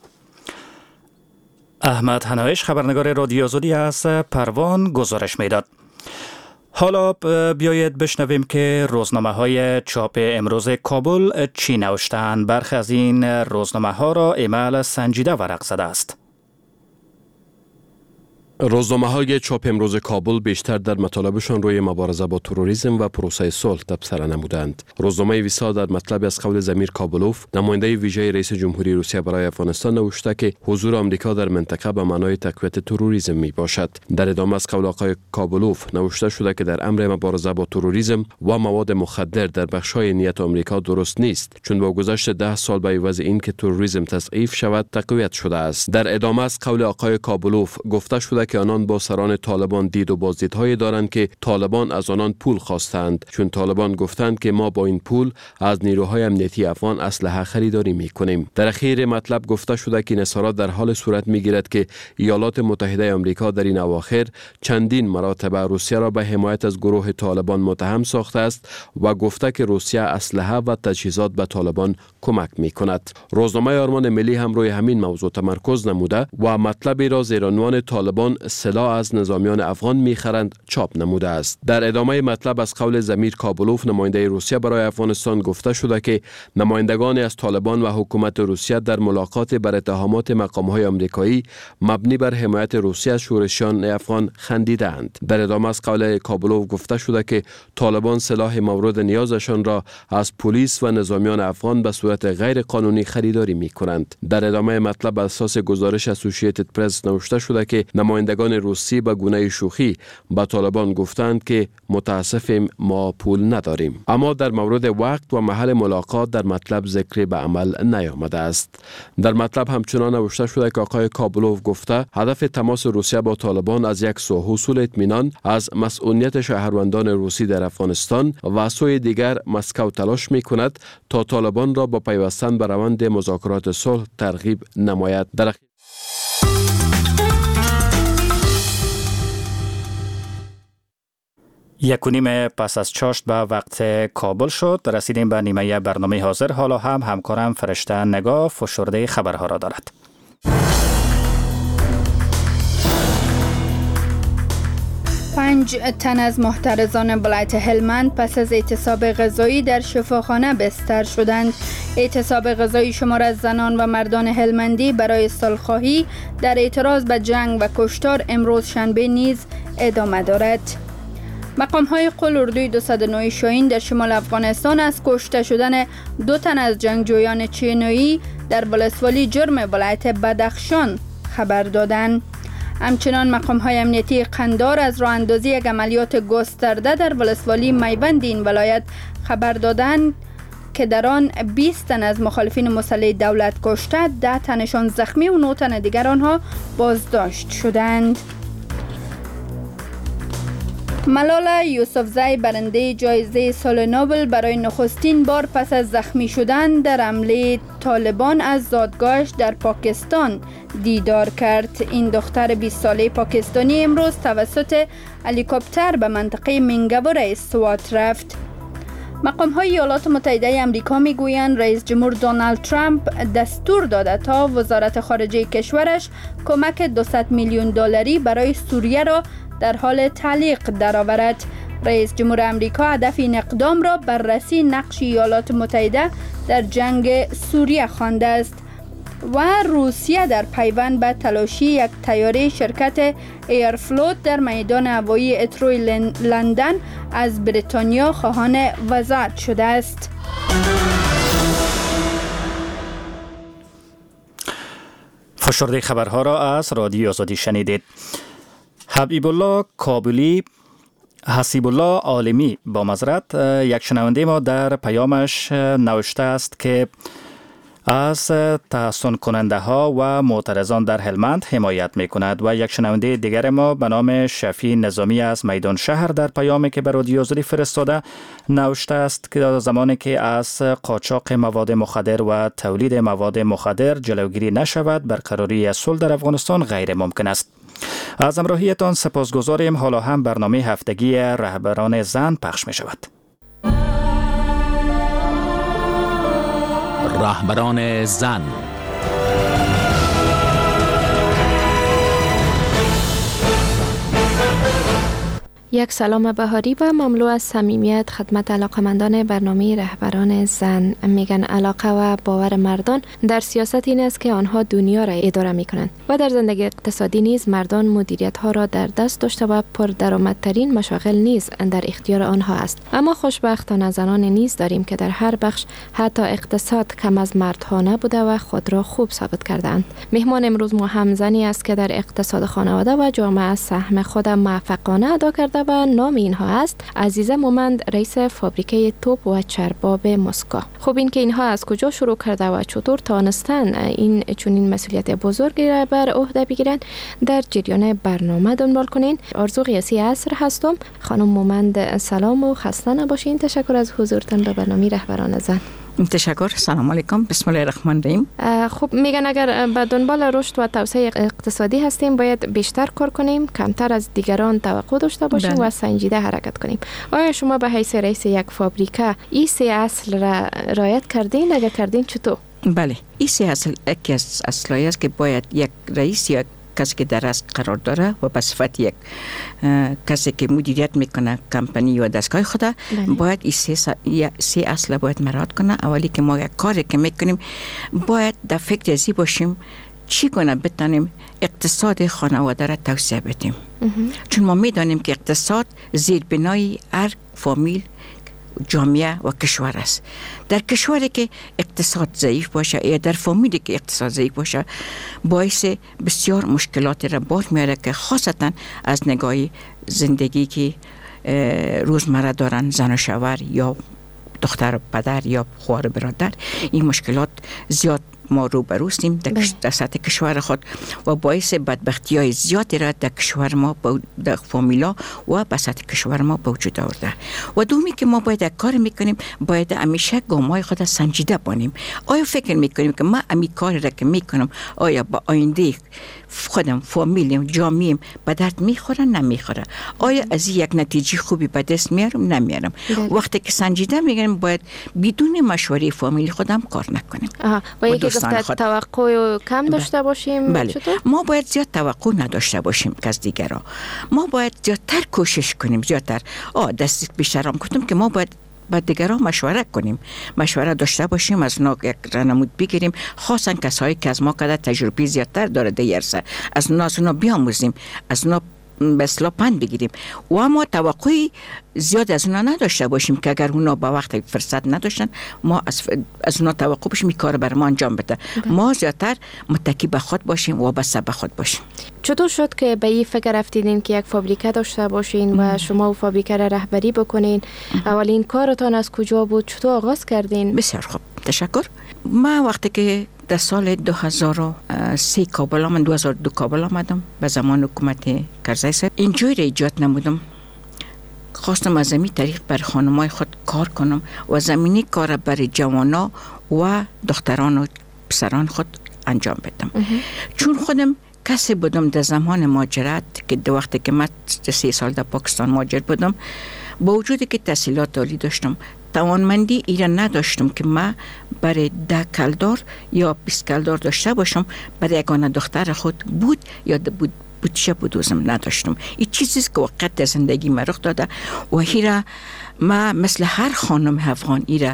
S2: احمد حنایش، خبرنگار رادیو آزادی، از پروان گزارش میداد. حالا بیایید بشنویم که روزنامه های چاپ امروز کابل چی نوشتند. برخی از این روزنامه ها را ایمیل سنجیده ورق زده است.
S20: روزنامه های چاپ امروز کابل بیشتر در مطالبشان روی مبارزه با تروریسم و پروسه صلح تبصره نمودند. روزنامه ویسا در مطلب از قول ضمیر کابلوف، نماینده ویژه رئیس جمهوری روسیه برای افغانستان، نوشته که حضور آمریکا در منطقه به معنای تقویت تروریسم می باشد. در ادامه از قول آقای کابلوف نوشته شده که در امر مبارزه با تروریسم و مواد مخدر در بخش‌های نیت آمریکا درست نیست، چون با گذشت ده سال به عوض این که تروریسم تضعیف شود تقویت شده است. در ادامه از قول آقای کابلوف گفته شده که آنان با سران طالبان دید و بازدیدهای دارند که طالبان از آنان پول خواستند، چون طالبان گفتند که ما با این پول از نیروهای امنیتی افغان اسلحه خریداری میکنیم. در اخیر مطلب گفته شده که انحصارات در حال صورت میگیرد که ایالات متحده آمریکا در این اواخر چندین مراتب روسیه را به حمایت از گروه طالبان متهم ساخته است و گفته که روسیه اسلحه و تجهیزات به طالبان کمک میکند. روزنامه آرمان ملی هم روی همین موضوع تمرکز نموده و مطلبی را زیر عنوان طالبان سلاح از نظامیان افغان میخرند چاپ نموده است. در ادامه مطلب از قول زمیر کابلوف نماینده روسیه برای افغانستان گفته شده که نمایندگان از طالبان و حکومت روسیه در ملاقات بر اتهامات مقام‌های آمریکایی مبنی بر حمایت روسیه از شورشیان افغان خندیدند. در ادامه از قول کابلوف گفته شده که طالبان سلاح مورد نیازشان را از پلیس و نظامیان افغان به صورت غیر قانونی خریداری می کنند. در ادامه مطلب بر اساس گزارش اسوسییتد پرس نوشته شده که نمایندگان روسی به گونه شوخی به طالبان گفتند که متاسفیم ما پول نداریم، اما در مورد وقت و محل ملاقات در مطلب ذکری به عمل نیامده است. در مطلب همچنان نوشته شده که آقای کابلوف گفته هدف تماس روسیه با طالبان از یک سو حصول اطمینان از مسئولیت شهروندان روسی در افغانستان و از سوی دیگر مسکو تلاش می کند تا طالبان را با پیوستن به روند مذاکرات صلح ترغیب نماید. در
S2: یک و نیم پس از چاشت به وقت کابل شد. رسیدیم به نیمه برنامه حاضر. حالا هم همکارم فرشته نگاه فشرده خبرها را دارد.
S3: پنج تن از محترزان ولایت هلمند پس از اعتصاب غذایی در شفاخانه بستر شدند. اعتصاب غذایی شمار از زنان و مردان هلمندی برای صلح‌خواهی در اعتراض به جنگ و کشتار امروز شنبه نیز ادامه دارد. مقام های قل اردوی دویست و نه شاهین در شمال افغانستان از کشته شدن دو تن از جنگجویان چینایی در ولسوالی جرم ولایت بدخشان خبر دادند. همچنان مقام های امنیتی قندار از راه اندازی یک عملیات گسترده در ولسوالی میوند این ولایت خبر دادند که در آن بیست تن از مخالفین مسلح دولت کشته، ده تنشان زخمی و نه تن دیگر آنها بازداشت شدند. ملالا یوسفزئی برنده جایزه صلح نوبل برای نخستین بار پس از زخمی شدن در حمله طالبان از زادگاهش در پاکستان دیدار کرد. این دختر بیست ساله پاکستانی امروز توسط هلیکوپتر به منطقه منگور استوات رفت. مقام های ایالات متحده آمریکا می گویند رئیس جمهور دونالد ترامپ دستور داده تا وزارت خارجه کشورش کمک دویست میلیون دلاری برای سوریه را در حال تعلیق درآورد. رئیس جمهور آمریکا هدف این اقدام را بررسی نقش ایالات متحده در جنگ سوریه خوانده است و روسیه در پیوند به تلاشی یک طیاره شرکت ایرفلوت در میدان هوایی اتروی لندن از بریتانیا خواهان وضاحت شده است.
S2: فشرده خبرها را از رادیو آزادی شنیدید. حبیب الله کابلی حسیب الله عالمی با معذرت یک شنونده ما در پیامش نوشته است که از تحسن کننده ها و معترضان در هلمند حمایت می کند و یک شنونده دیگر ما به نام شفیع نظامی از میدان شهر در پیامی که به رادیو آزادی فرستاده نوشته است که زمانی که از قاچاق مواد مخدر و تولید مواد مخدر جلوگیری نشود برقراری صلح در افغانستان غیر ممکن است. از همراهیتان سپاسگزاریم. حالا هم برنامه هفتگی رهبران زن پخش می شود.
S11: رهبران زن.
S21: یک سلام بهاری و مملو از صمیمیت خدمت علاقمندان برنامه رهبران زن. میگن علاقه و باور مردان در سیاست این است که آنها دنیا را اداره می کنند و در زندگی اقتصادی نیز مردان مدیریت ها را در دست داشته و پر درآمدترین مشاغل نیز در اختیار آنها است. اما خوشبختانه زنان نیز داریم که در هر بخش حتی اقتصاد کم از مردها نبوده و خود را خوب ثابت کردند. مهمان امروز ما هم زنی است که در اقتصاد خانواده و جامعه سهم خود موفقانه ادا کرده گرفته و نام اینها است عزیزه مومند، رئیس فابریکه توپ و چرباب مسکو. خب این که اینها از کجا شروع کرده و چطور توانستن این چنین مسئولیت بزرگی را بر عهده بگیرند در جریان برنامه دنبال کنین. آرزو قیاسی عصر هستم. خانم مومند سلام و خسته نباشین. تشکر از حضورتان به برنامه رهبران زن.
S4: تشکر. سلام علیکم. بسم الله الرحمن الرحیم.
S21: خب میگن اگر به دنبال رشد و توسعه اقتصادی هستیم باید بیشتر کار کنیم، کمتر از دیگران توقع داشته باشیم بله. و سنجیده حرکت کنیم. آیا شما به حیث رئیس یک فابریکه این سه اصل را رعایت کردین؟ اگر کردین چطور؟
S4: بله، این سه اصل یکی از اصلایی است که باید یک رئیس یک کسی که در اصل قرار داره و به صفت یک کسی که مدیریت میکنه کمپانی یا دستگاه خود باید این سه, سه اصل باید مراعات کنه. اولی که ما یک کاری که میکنیم باید در فکر ازی باشیم چی کنه بتانیم اقتصاد خانواده را توسعه بدیم. چون ما میدانیم که اقتصاد زیربنای هر فامیل، جامعه و کشور است. در کشوری که اقتصاد ضعیف باشه یا در فامیلی که اقتصاد ضعیف باشه باعث بسیار مشکلات را بار میاره که خاصتا از نگاه زندگی که روزمره دارن زن و شوهر یا دختر و پدر یا خواهر برادر، این مشکلات زیاد ما رو بروستیم در سطح کشور خود و باعث بدبختی های زیادی را در کشور ما در فامیلا و به سطح کشور ما به وجود آورده. و دومی که ما باید کار میکنیم باید همیشه گام‌های خود سنجیده بانیم. آیا فکر میکنیم که ما امی کاری را که میکنم آیا با آینده خودم، فامیلیم، جامعیم به درد میخوره نمیخوره؟ آیا از یک نتیجه خوبی به دست میارم نمیارم؟ وقتی که سنجیده میگیم باید بدون مشوره فامیلی خودم کار نکنیم.
S21: آها. و یکی گفته توقع کم داشته باشیم.
S4: بله. ما باید زیاد توقع نداشته باشیم که از دیگران. ما باید زیادتر کوشش کنیم، زیادتر. آه دست بیشترم گفتم که ما باید با دیگران مشوره کنیم، مشوره داشته باشیم، از اونا یک رهنمود بگیریم، خاصا کسایی که از ما کده تجربه زیادتر داره دیرسه، از اونا از اونا بیاموزیم، از اونا به اصطلاح پند بگیریم و اما توقعی زیاد از اونا نداشته باشیم که اگر اونا با وقت فرصت نداشتن ما از, از اونا توقع باشیم این کار بر ما انجام بده. ما زیادتر متکی به خود باشیم و بسته به خود باشیم.
S21: چطور شد که به این فکر رفتیدین که یک فابریکه داشته باشین و شما و فابریکه را رهبری بکنین؟ اولین کارتان از کجا بود؟ چطور آغاز کردین؟
S4: بسیار خوب، تشکر. ما وقتی که در سال دو هزار و سه کابل آمدم، دو هزار و دو کابل آمدم به زمان حکومت کرزی صاحب، اینجوری را ایجاد نمودم. خواستم از این طریق بر خانمای خود کار کنم و زمینی کار برای جوانا و دختران و پسران خود انجام بدم. چون خودم کسی بودم در زمان مهاجرت که دو وقتی که من سه سال در پاکستان مهاجر بودم، با وجودی که تحصیلات عالی داشتم توانمندی ایرا نداشتم که ما برای ده کلدار یا بیست کلدار داشته باشم برای یگانه دختر خود بود یا بود بودشه بدوزم نداشتم. این چیزی که وقت در زندگی ما رخ داده و ایرا ما مثل هر خانم افغان ایرا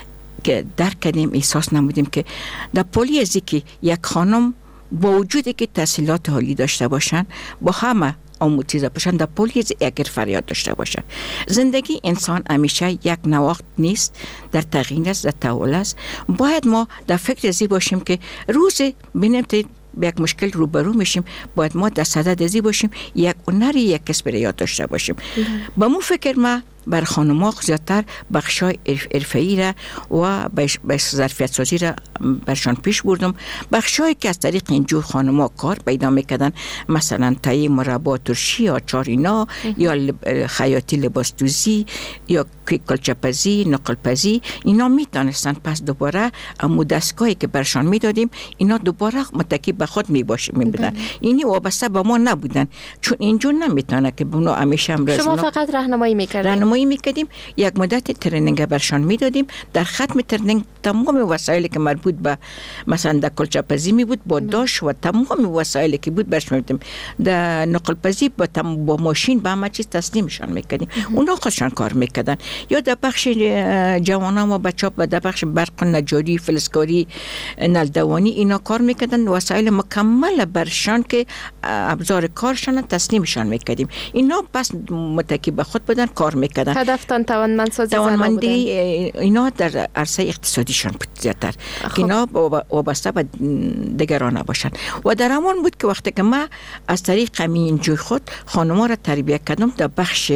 S4: که درک کردیم، احساس نمودیم که در پولی ازی که یک خانم با وجودی که تحصیلات عالی داشته باشن با همه آموزیده باشن در پولیز اگر فریاد داشته باشن. زندگی انسان همیشه یک نواخت نیست، در تغییر است، در تحول است. باید ما در فکر ازی باشیم که روز بینیم تا یک مشکل روبرو میشیم باید ما در صدد ازی باشیم یک هنری یک کسب را یاد داشته باشیم. با مو فکر ما بر خانم‌ها زیادتر بخشای حرفه‌ای را و به ظرفیت سازی را برشان پیش بردم. بخشایی که از طریق اینجور خانم‌ها کار پیدا میکردن، مثلا تایی مربا ترشی، آچار اینا، یا خیاطی لباس دوزی یا کلچه‌پزی، نقل‌پزی، اینا میتونستن پس دوباره امو دستگاهی که برشان میدادیم اینا دوباره متکی به خود میباشیم میبودن. اینی وابسته به ما نبودن، چون اینجور نمیتونه که بونو همیشه امروز
S21: شما فقط راهنمایی میکردید. میکردیم
S4: یک مدت ترنینگ برشان میدادیم. در ختم ترنینگ تمام وسایلی که مربوط به مثلا در کلچه‌پزی می بود با داش و تمام وسایلی که بود برش میدادیم. در نقل‌پزی با تم با ماشین با همه چیز تسلیمشان میکردیم. اونا خودشان کار میکردن. یا در بخش جوانان و بچه‌ها و در بخش برق نجاری، فلزکاری، نلدوانی اینا کار میکردن. وسایل مکمل برشان که ابزار کارشان تسلیمشان میکردیم. اینا پس متکی به خود بودن کار میکردن. کردن.
S21: هدفتان توانمندسازی زنان بودن.
S4: توانمندی اینا در عرصه اقتصادیشان بود زیادتر که اینا وابسته به دیگران باشن. و در همان بود که وقتی که ما از طریق همین جوی خود خانم‌ها را تربیت کردم در بخش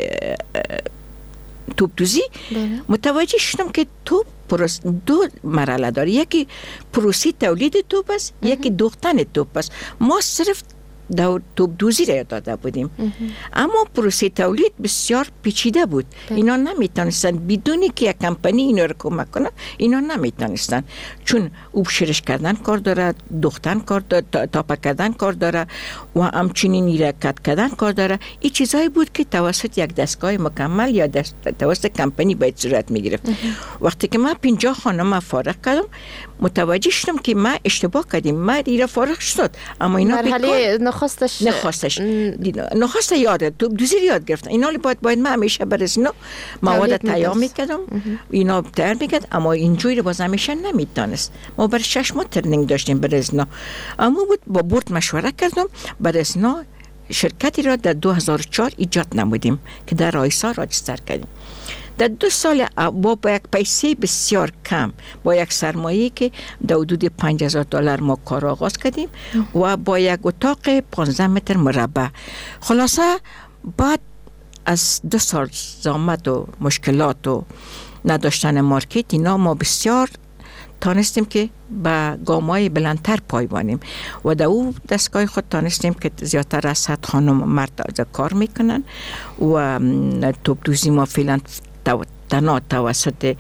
S4: توپ دوزی، متوجه شدم که توپ دو مرحله داره. یکی پروسه تولید توپ است، یکی دوختن توپ است. ما صرف توپ دوزی را داده بودیم، اما پروسه تولید بسیار پیچیده بود. اینا نمیتونستن بدونی که یک کمپانی اینا رو کمک کنه، اینا نمیتونستن، چون اوبشرش کردن کار داره، دوختن کار داره، تاپه کردن کار داره و همچنین ایرکت کردن کار داره. این چیزایی بود که توسط یک دستگاه مکمل یا دست توسط کمپانی باید صورت میگرفت. وقتی که من پنجاه خانم فارغ کردم، متوجه شدم که ما اشتباه کردیم. ما دیگه فارغ شد، اما اینا
S21: مرحله نخستش
S4: نخستش نخست یاد تو دوزی یاد گرفتن. اینا باید باید ما همیشه برای اینا مواد تیار میکردم، اینا تیار میکرد، اما اینجوری باز همیشه نمیتونست. ما برای شش ماه ترنینگ داشتیم برای اینا، اما بود با بورد مشوره کردم برای اینا شرکتی را در دو هزار و چهار ایجاد نمودیم که در آیسا راجستر کردیم. در دو سال با, با یک پیسه بسیار کم، با یک سرمایه که در حدود پنج هزار دلار ما کار آغاز کردیم و با یک اتاق پانزده متر مربع. خلاصه بعد از دو سال زحمت و مشکلات و نداشتن مارکت اینا، ما بسیار تانستیم که به گامای بلندتر پایبانیم و در او دستگاه خود تانستیم که زیادتر از صد خانم مرد کار میکنن و توپ دوزی ما فعلا تنها توسط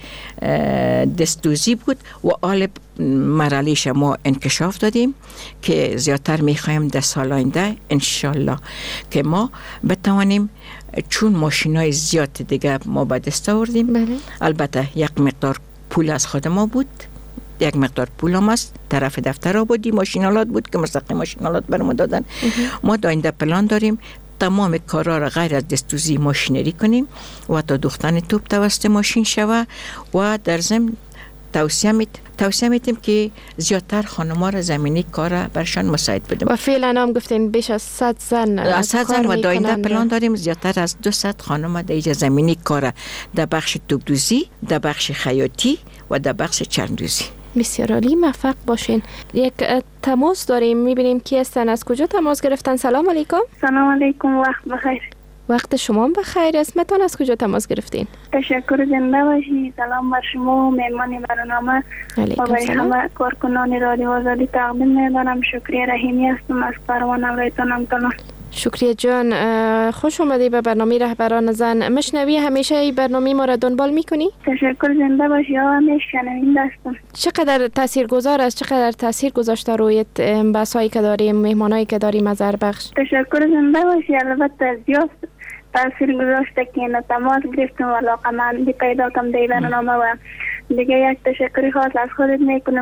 S4: دستوزی بود و آل مرحلهش ما انکشاف دادیم که زیادتر میخوایم در سال آینده انشالله که ما بتوانیم، چون ماشینای زیاد دیگه ما به دست آوردیم. بله. البته یک مقدار پول از خود ما بود، یک مقدار پول هم است طرف دفتر آبادی ماشینالات بود که مستقیم ماشینالات برام دادن. ما در آینده پلان داریم تمام کارا را غیر از دستوزی ماشینری کنیم و تا دوختن توپ توسط ماشین شوه و در ضمن توصیه میت توصیه میتیم که زیادتر خانم‌ها را زمینی کار برشان مساعد بدیم.
S21: و فعلا هم گفتین بیش از صد زن
S4: از صد زن و داینده پلان داریم زیادتر از دویست خانم در اینجا زمینی کار در بخش توپ دوزی، در بخش خیاطی و در بخش چرم‌دوزی.
S21: بسیار عالی، موفق باشین. یک تماس داریم، میبینیم کی هستن، از کجا تماس گرفتن؟ سلام علیکم.
S1: سلام علیکم، وقت بخیر.
S21: وقت شما بخیر. اسمتون از کجا تماس گرفتین؟
S1: تشکر، زنده باشی. سلام بر شما و مهمان برنامه و برای همه کارکنان رادیو آزادی تقدیم می‌کنم. شکریه رحیمی هستم از پروان اولایتانم تلان.
S21: شکریه جان، خوش اومدی به برنامه رهبران زن. مشنوی همیشه این برنامه ما را دنبال میکنی؟
S1: تشکر، زنده باشی. آقا میشنویم دستم.
S21: چقدر تاثیرگذار است، چقدر تاثیر گذاشته روی بحثایی که داریم، مهمانایی که داریم از هر بخش؟
S1: تشکر، زنده باشی. البته زیاد تاثیر گذاشته که اینا تماس گرفتم و علاقه من پیدا کم دی برنامه و دیگه یک تشکری خاص از خودت میکنم.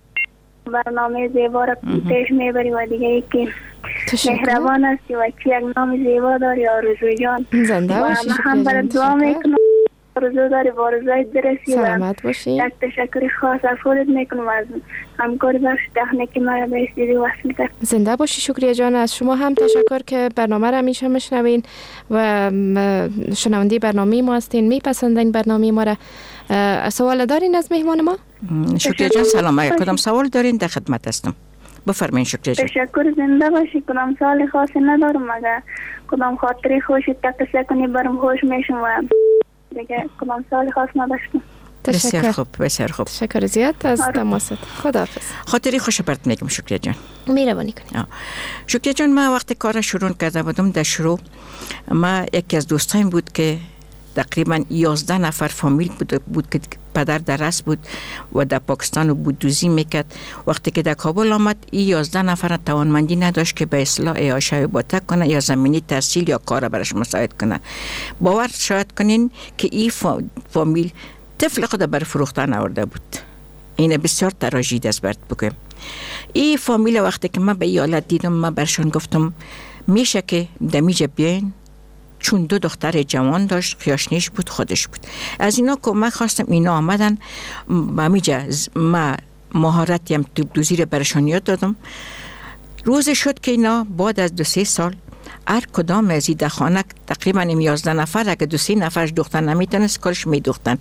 S1: برنامه زیبا را پیش میبری و دیگه یکی مهربان هستی و چی یک نام زیبا داری آرزو جان.
S21: زنده باشی.
S1: و هم برای دعا میکنم آرزو داری و آرزوی برسی.
S21: سلامت باشی.
S1: یک تشکری خاص از خودت میکنم از همکاری بخش تکنیکی مرا به استودیو وصل کرد.
S21: زنده باشی. شکریه جان، از شما هم تشکر که برنامه را همیشه میشنوین و شنونده برنامه ما هستین، میپسندین برنامه ما را. سوال دارین از مهمان ما؟
S4: شکریه جان، سلام علیکم. کدام سوال دارین؟ در خدمت هستم، بفرمایید. شکریه جان.
S1: تشکر، زنده باشی. کدام سوال خاصی ندارم، مگر کدام خاطری خوشی تقصیه کنی برام خوش میشم و دیگه کدام سوال خاص نداشتم.
S4: بسیار خوب، بسیار خوب.
S21: تشکر زیاد از تماست. خداحافظ.
S4: خاطری خوش برات میگم. شکریه جان.
S21: مهربانی کنید.
S4: شکریه جان، ما وقتی کار شروع کرده بودم در شروع، ما یکی از دوستایم بود که تقریبا یازده نفر فامیل بود, بود که پدر در رأس بود و در پاکستان بود دوزی میکرد. وقتی که در کابل آمد، این یازده نفر توانمندی نداشت که به اصلاح اعاشه باطق کنه یا زمینی تحصیل یا کار برش مساعد کنه. باور شاید کنین که این فامیل طفل خود بر فروختن آورده بود. این بسیار تراژدی است برات بگم. این فامیل وقتی که من به این حالت دیدم، من برشان گفتم میشه که دمیجه بیاین، چون دو دختر جوان داشت، خیاشنیش بود، خودش بود. از اینا کمک خواستم، اینا آمدن. همیجا ما مهارتیم توپ دوزی رو برشان یاد دادم. روز شد که اینا بعد از دو سه سال هر کدام از این خانه تقریبا یازده نفر اگه دو سه نفرش دختن نمیتونست کارش میدوختن.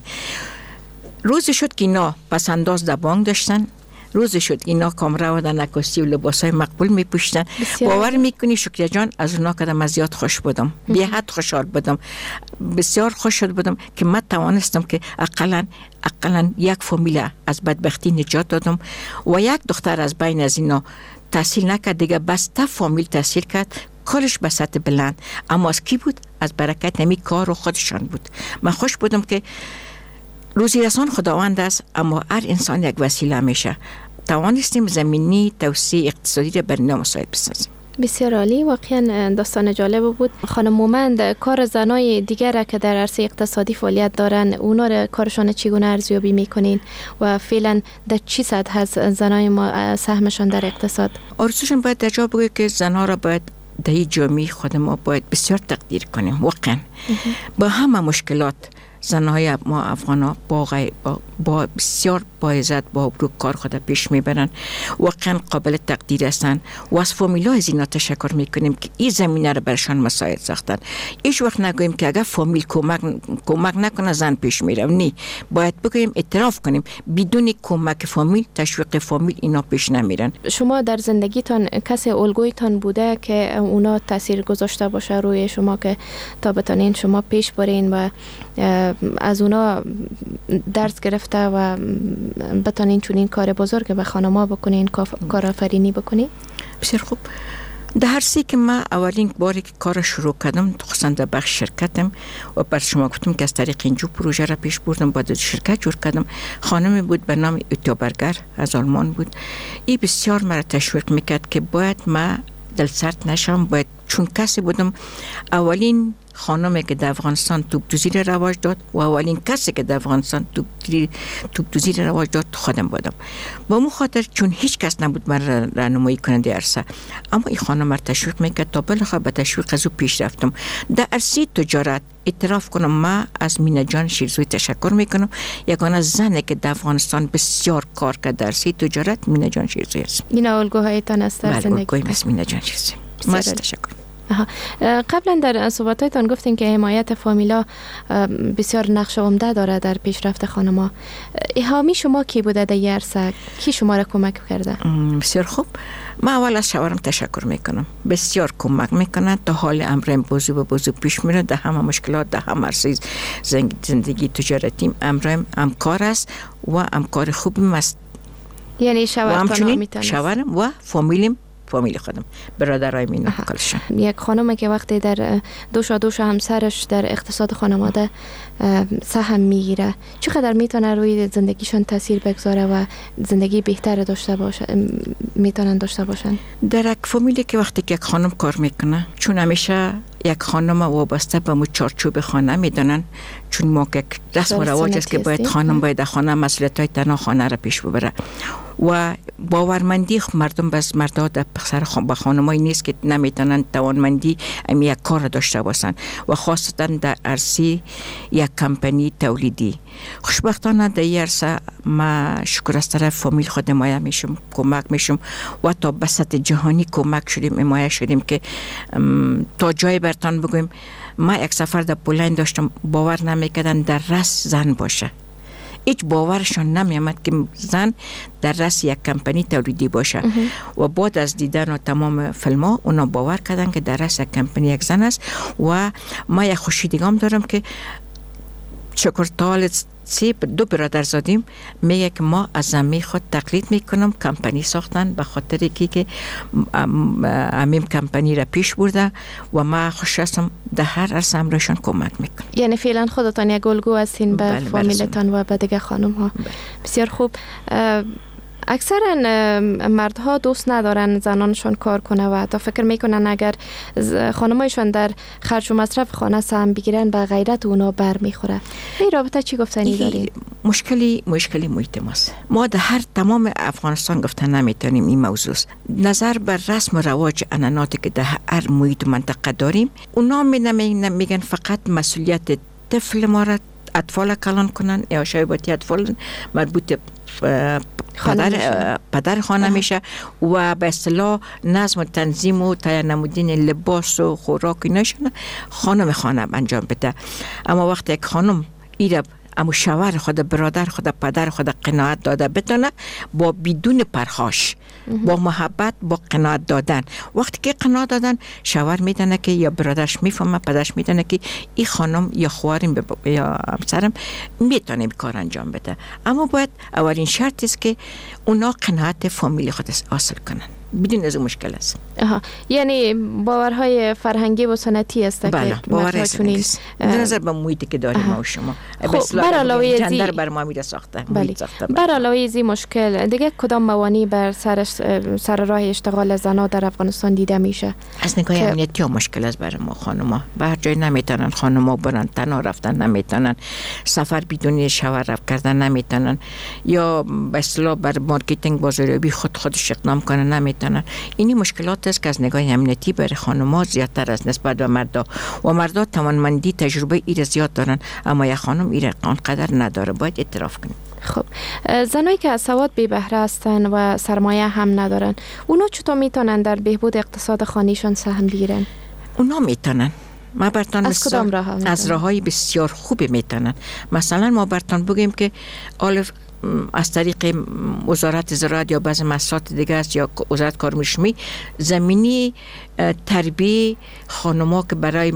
S4: روز شد که اینا پس انداز در بانک داشتن، روز شد اینا کامره و نکاسی و لباسای مقبول میپوشتن. باور میکنی شکریه جان از اونا کدام از زیاد خوش بودم، بی حد خوشحال بودم، بسیار خوش شد بودم که من توانستم که اقلا اقلا یک فامیل از بدبختی نجات دادم و یک دختر از بین از اینا تحصیل نکرد دیگه، بس تا فامیل تحصیل کرد، کارش به سطح بلند. اما از کی بود؟ از برکت نمی کار و خودشان بود. من خوش بودم که روزی رسان خداوند است، اما هر انسان یک وسیله میشه. توانستیم زمینی توسعه اقتصادی را بر اینا مساعد بسازیم.
S21: بسیار عالی، واقعا داستان جالب بود. خانم مومند، کار زنای دیگر که در عرصه اقتصادی فعالیت دارن، اونا را کارشان چگونه ارزیابی میکنین و فعلا در چی سطح هست زنای ما سهمشان در اقتصاد؟
S4: آرزوشون باید در جا بگه که زنها را باید در جامعه خود ما باید بسیار تقدیر کنیم. واقعا با همه مشکلات زنهای ما افغانا با, با, با بسیار با عزت با ابرو کار خود پیش میبرن، واقعا قابل تقدیر هستن و از فامیلا از اینا تشکر میکنیم که این زمینه رو برشان مساعد ساختن. هیچ وقت نگوییم که اگر فامیل کمک کمک نکنه زن پیش میره، نه، باید بگوییم اعتراف کنیم بدون کمک فامیل، تشویق فامیل اینا پیش نمیرن.
S21: شما در زندگیتان کسی الگویتان بوده که اونا تاثیر گذاشته باشه روی شما که تا بتانین شما پیش برین و از اونا درس گرفته و بتانین چونین کار بزرگ به خانما بکنین، کارآفرینی بکنین؟
S4: بسیار خوب. در هر سی که من اولین باری که کار شروع کردم، خصوصا در بخش شرکتم و بر شما گفتم که از طریق اینجور پروژه را پیش بردم، بعد شرکت جور کردم. خانمی بود به نام اوتوبرگر از آلمان بود. این بسیار مرا تشویق میکرد که باید من دل سرد نشم، باید، چون کسی بودم اولین خانمی که در افغانستان توپ دوزی را رواج داد و اولین کسی که در افغانستان توپ دوزی را رواج داد خودم بودم. با مو خاطر چون هیچ کس نبود من راهنمایی کننده عرصه، اما این خانم را تشویق میکرد تا بالاخره به تشویق از او پیش رفتم. در عرصه تجارت اعتراف کنم من از مینا جان شیرزوی تشکر میکنم. یگانه زنی که در افغانستان بسیار کار کرد در عرصه تجارت مینا جان شیرزوی است.
S21: این الگوهایتان است در زندگی؟
S4: الگویم است مینا جان شیرزوی. ما تشکر.
S21: قبلا در صحبتایتان گفتین که حمایت فامیلا بسیار نقش عمده داره در پیشرفت خانما. حامی شما کی بوده در این عرصه؟ کی شما را کمک کرده؟
S4: بسیار خوب. من اول از شوهرم تشکر میکنم، بسیار کمک میکنه تا حال امرم بازو به بازو پیش میره در همه مشکلات، در همه عرصه زندگی تجارتیم. امرم همکار است و همکار خوبیم است.
S21: یعنی شوهرتان میتونست؟
S4: شوهرم و فامیلیم، فامیل خودم، برادرای مینا کلشان.
S21: یک خانمی که وقتی در دوشا دوشا همسرش در اقتصاد خانواده سهم میگیره، چقدر میتونه روی زندگیشون تاثیر بگذاره و زندگی بهتر داشته باشه، میتونن داشته باشن؟
S4: در یک فامیلی که وقتی که یک خانم کار میکنه، چون همیشه یک خانم وابسته به مو چارچوب خانه میدونن، چون ما که رسم و رواج است که باید خانم باید خانه مسئولیت‌های تنها خانه را پیش ببره و باورمندی مردم بس مردا در سر با خانمایی نیست که نمیتونن توانمندی امی یک کار داشته باشن و خاصتا در عرصه یک کمپانی تولیدی. خوشبختانه در این عرصه ما شکر از طرف فامیل خود حمایت میشم، کمک میشم و تا به سطح جهانی کمک شدیم، حمایت شدیم که تا جای برتان بگویم. ما یک سفر در پولند داشتم، باور نمیکردن در رأس زن باشه. هیچ باورشان نمیامد که زن در رأس یک کمپانی تولیدی باشه و بعد از دیدن و تمام فیلم‌ها اونا باور کردن که در رأس یک کمپانی یک زن است. و ما یک خوشیدگام دارم که شکر تعالی سی دو برادر زادیم میگه که ما از زمین خود تقلید میکنم، کمپانی ساختن به خاطر که که امیم کمپانی را پیش برده و ما خوش هستم در هر عرصه امرشان کمک میکنم.
S21: یعنی فعلا خودتان یک الگو هستین به فامیلتان و به دیگه خانم ها. بسیار خوب. اکثرا مردها دوست ندارن زنانشون کار کنه و تا فکر میکنن اگر خانمایشون در خرج و مصرف خانه سهم بگیرن به غیرت اونا بر میخوره. این رابطه چی گفتنی دارین؟
S4: مشکلی مشکلی محیط ماست. ما در هر تمام افغانستان گفتن نمیتونیم این موضوع. نظر بر رسم و رواج اناناتی که در هر محیط منطقه داریم، اونا میگن فقط مسئولیت طفل ما را اطفال کلان کنن یا شایباتی اطفال مربوط پدر پدر خانه میشه و به اصطلاح نظم و تنظیم و تهیه نمودن لباس و خوراک ایناشون خانم خانه انجام بده. اما وقتی یک خانم ایره اما شوهر خود، برادر خود، پدر خود قناعت داده بتونه با بدون پرخاش، با محبت، با قناعت دادن، وقتی که قناعت دادن شوهر میدونه که یا برادرش میفهمه، پدرش میدونه که این خانم یا خواهرم یا همسرم میتونه کار انجام بده. اما باید اولین شرط است که اونا قناعت فامیلی خود حاصل کنن، بدون از مشکل است.
S21: آها. یعنی باورهای فرهنگی و سنتی است
S4: بله،
S21: که
S4: باورهای سنتی است. در نظر به محیطی که داریم ما و شما.
S21: خب بر علاوه
S4: جندر بر ما میره ساخته.
S21: بله. بر علاوه از این مشکل دیگه کدام موانع بر سر سر راه اشتغال زنان در افغانستان دیده میشه؟
S4: از نگاه امنیتی ها مشکل است برای ما خانوما. به هر جای نمیتونن خانوما برن، تنها رفتن نمیتونن، سفر بدون شوهر رفت کردن نمیتونن، یا به اصطلاح بر مارکتینگ بازاریابی خود خودش اقدام کنن نمیتونن. اینی مشکلات است که از نگاه امنیتی برای خانم‌ها زیادتر است نسبت به مردا، و مردا توانمندی تجربه ایره زیاد دارن، اما یک خانم ایره آنقدر نداره. باید اعتراف کنیم.
S21: خب زنایی که از سواد بی بهره هستن و سرمایه هم ندارن، اونا چطور میتونن در بهبود اقتصاد خانیشون سهم بگیرن؟
S4: اونا میتونن. ما برتان
S21: از کدام راه ها
S4: از راههای بسیار خوبی میتونن. مثلا ما برتان بگیم که آلف از طریق وزارت زراعت یا بعض مؤسسات دیگه است یا وزارت کارمشمی زمینی تربیه خانم‌ها که برای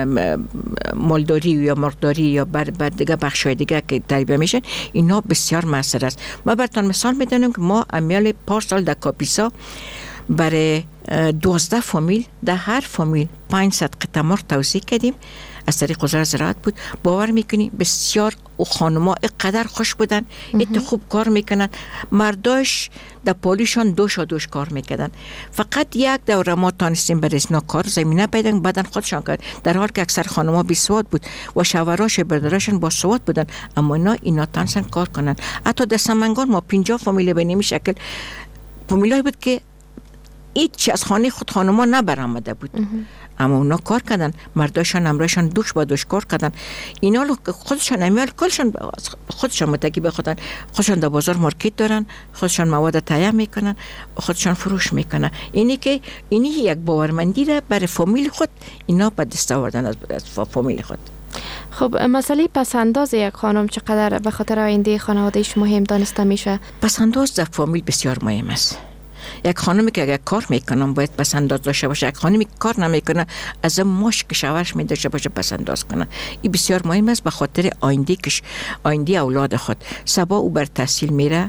S4: مالداری یا مرغداری یا بر دیگه بخشای دیگه که تربیه میشن، اینا بسیار موثر است. ما براتون مثال میدونم که ما امیال پارسال در کاپیسا برای دوازده فامیل در هر فامیل پانصد قطعه مرغ توزیع کردیم از طریق وزارت زراعت بود. باور میکنی بسیار و خانم‌ها اینقدر خوش بودن، ایت خوب کار میکنن، مرداش در پالیشان دوش و دوش کار میکردن. فقط یک دوره ما تانستیم برای اینا کار زمینه پیدا بدن خودشان کرد، در حال که اکثر خانم‌ها بی سواد بود و شوهراش برادراشون با سواد بودن، اما اینا اینا تانستن کار کنن. حتی در سمنگان ما پنجاه فامیل به نمی شکل فامیلای بود که هیچ از خانه خود خانم‌ها نبرآمده بود، اما اونا کار کردن، مرداشان امرایشان دوش با دوش کار کردن. اینا خودشان امیال کلشان خودشان متکی به خودن، خودشان در بازار مارکت دارن، خودشان مواد تهیه میکنن، خودشان فروش میکنن. اینی که اینی یک باورمندی را برای فامیل خود اینا به دست آوردن از فامیل خود.
S21: خب مسئله پسنداز یک خانم چقدر به خاطر آینده خانواده‌اش مهم دانسته میشه؟
S4: پسنداز در فامیل بسیار مهم است. یک خانمی که اگر کار میکنم باید پسنداز داشته باشه. یک خانمی که کار نمیکنه از ماش که شوهرش میداشته باشه پسنداز کنه. این بسیار مهم است به خاطر آینده کش آینده اولاد خود. صبا او بر تحصیل میره،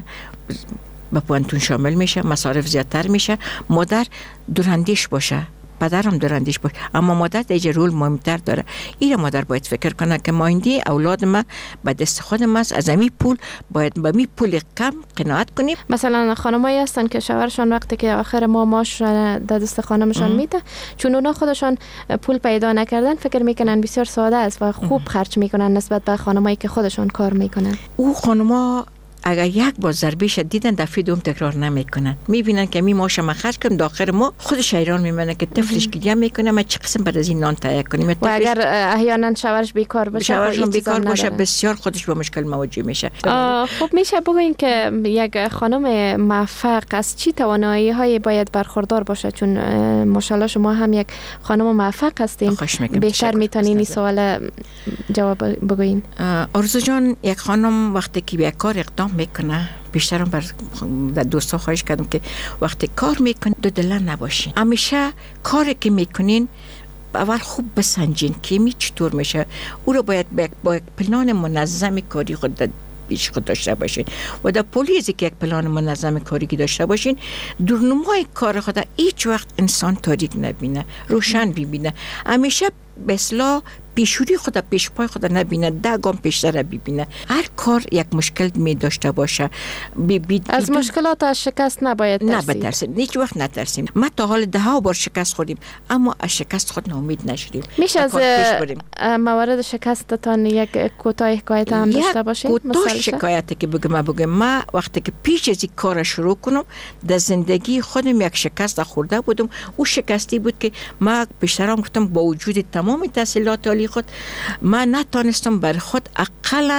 S4: به پانتون شامل میشه، مصارف زیادتر میشه، مادر دوراندیش باشه، پدرم دوراندیش باشه، اما مادر دیگه رول مهمتر داره. این مادر باید فکر کنه که آینده اولاد ما به دست خودم است، از همین پول باید به می پول کم قناعت کنیم.
S21: مثلا خانمایی هستن که شوهرشان وقتی که آخر ماه ماش در دست خانمشان میده، چون اونا خودشان پول پیدا نکردن فکر میکنن بسیار ساده است و خوب ام. خرج میکنن نسبت به خانمایی که خودشان کار میکنن.
S4: او خانما اگر یک بار ضربهش دیدن دفعه دوم تکرار نمیکنن، میبینن که می ماشه ما خرج کنم، داخل ما خودش حیران میمونه که طفلش گریه میکنه ما چه قسم بعد از این نان تهیه کنیم.
S21: و اگر احیانا شوهرش بیکار باشه،
S4: شوهرش بیکار باشه بسیار خودش با مشکل مواجه میشه.
S21: خب میشه بگوین که یک خانم موفق از چی توانایی های باید برخوردار باشه؟ چون ماشاءالله شما هم یک خانم موفق هستین، بهتر میتونین این سوال جواب بگوین.
S4: آرزو جان، یک خانم وقتی که به کار اقدام میکنه، بیشترم بر دوستا خواهش کردم که وقتی کار میکنین دو دلن نباشین. همیشه کاری که میکنین اول خوب بسنجین که می چطور میشه. او رو باید با یک پلان منظم کاری خود پیش خود داشته باشین و در پلیزی که یک پلان منظم کاری که داشته باشین، دورنمای کار خود هیچ وقت انسان تاریک نبینه، روشن ببینه. همیشه به اصلاح پیشوری خود پیش پای خود نبینه، ده گام پیشتر ببینه. هر کار یک مشکل می داشته باشه. بی بی
S21: از مشکلات از شکست نباید ترسید.
S4: نه بترسیم، هیچ وقت نترسیم. ما تا حال ده ها بار شکست خوردیم اما از شکست خود ناامید نشدیم.
S21: میشه از موارد شکستتان یک کوتاه حکایت هم داشته باشین؟
S4: یک کوتاه شکایتی که بگم بگم ما وقتی که پیش از این کار شروع کنم در زندگی خودم یک شکست خورده بودم. او شکستی بود که ما بیشترم گفتم با وجود تمام تحصیلات عالی خود ما نتانستم بر خود اقلا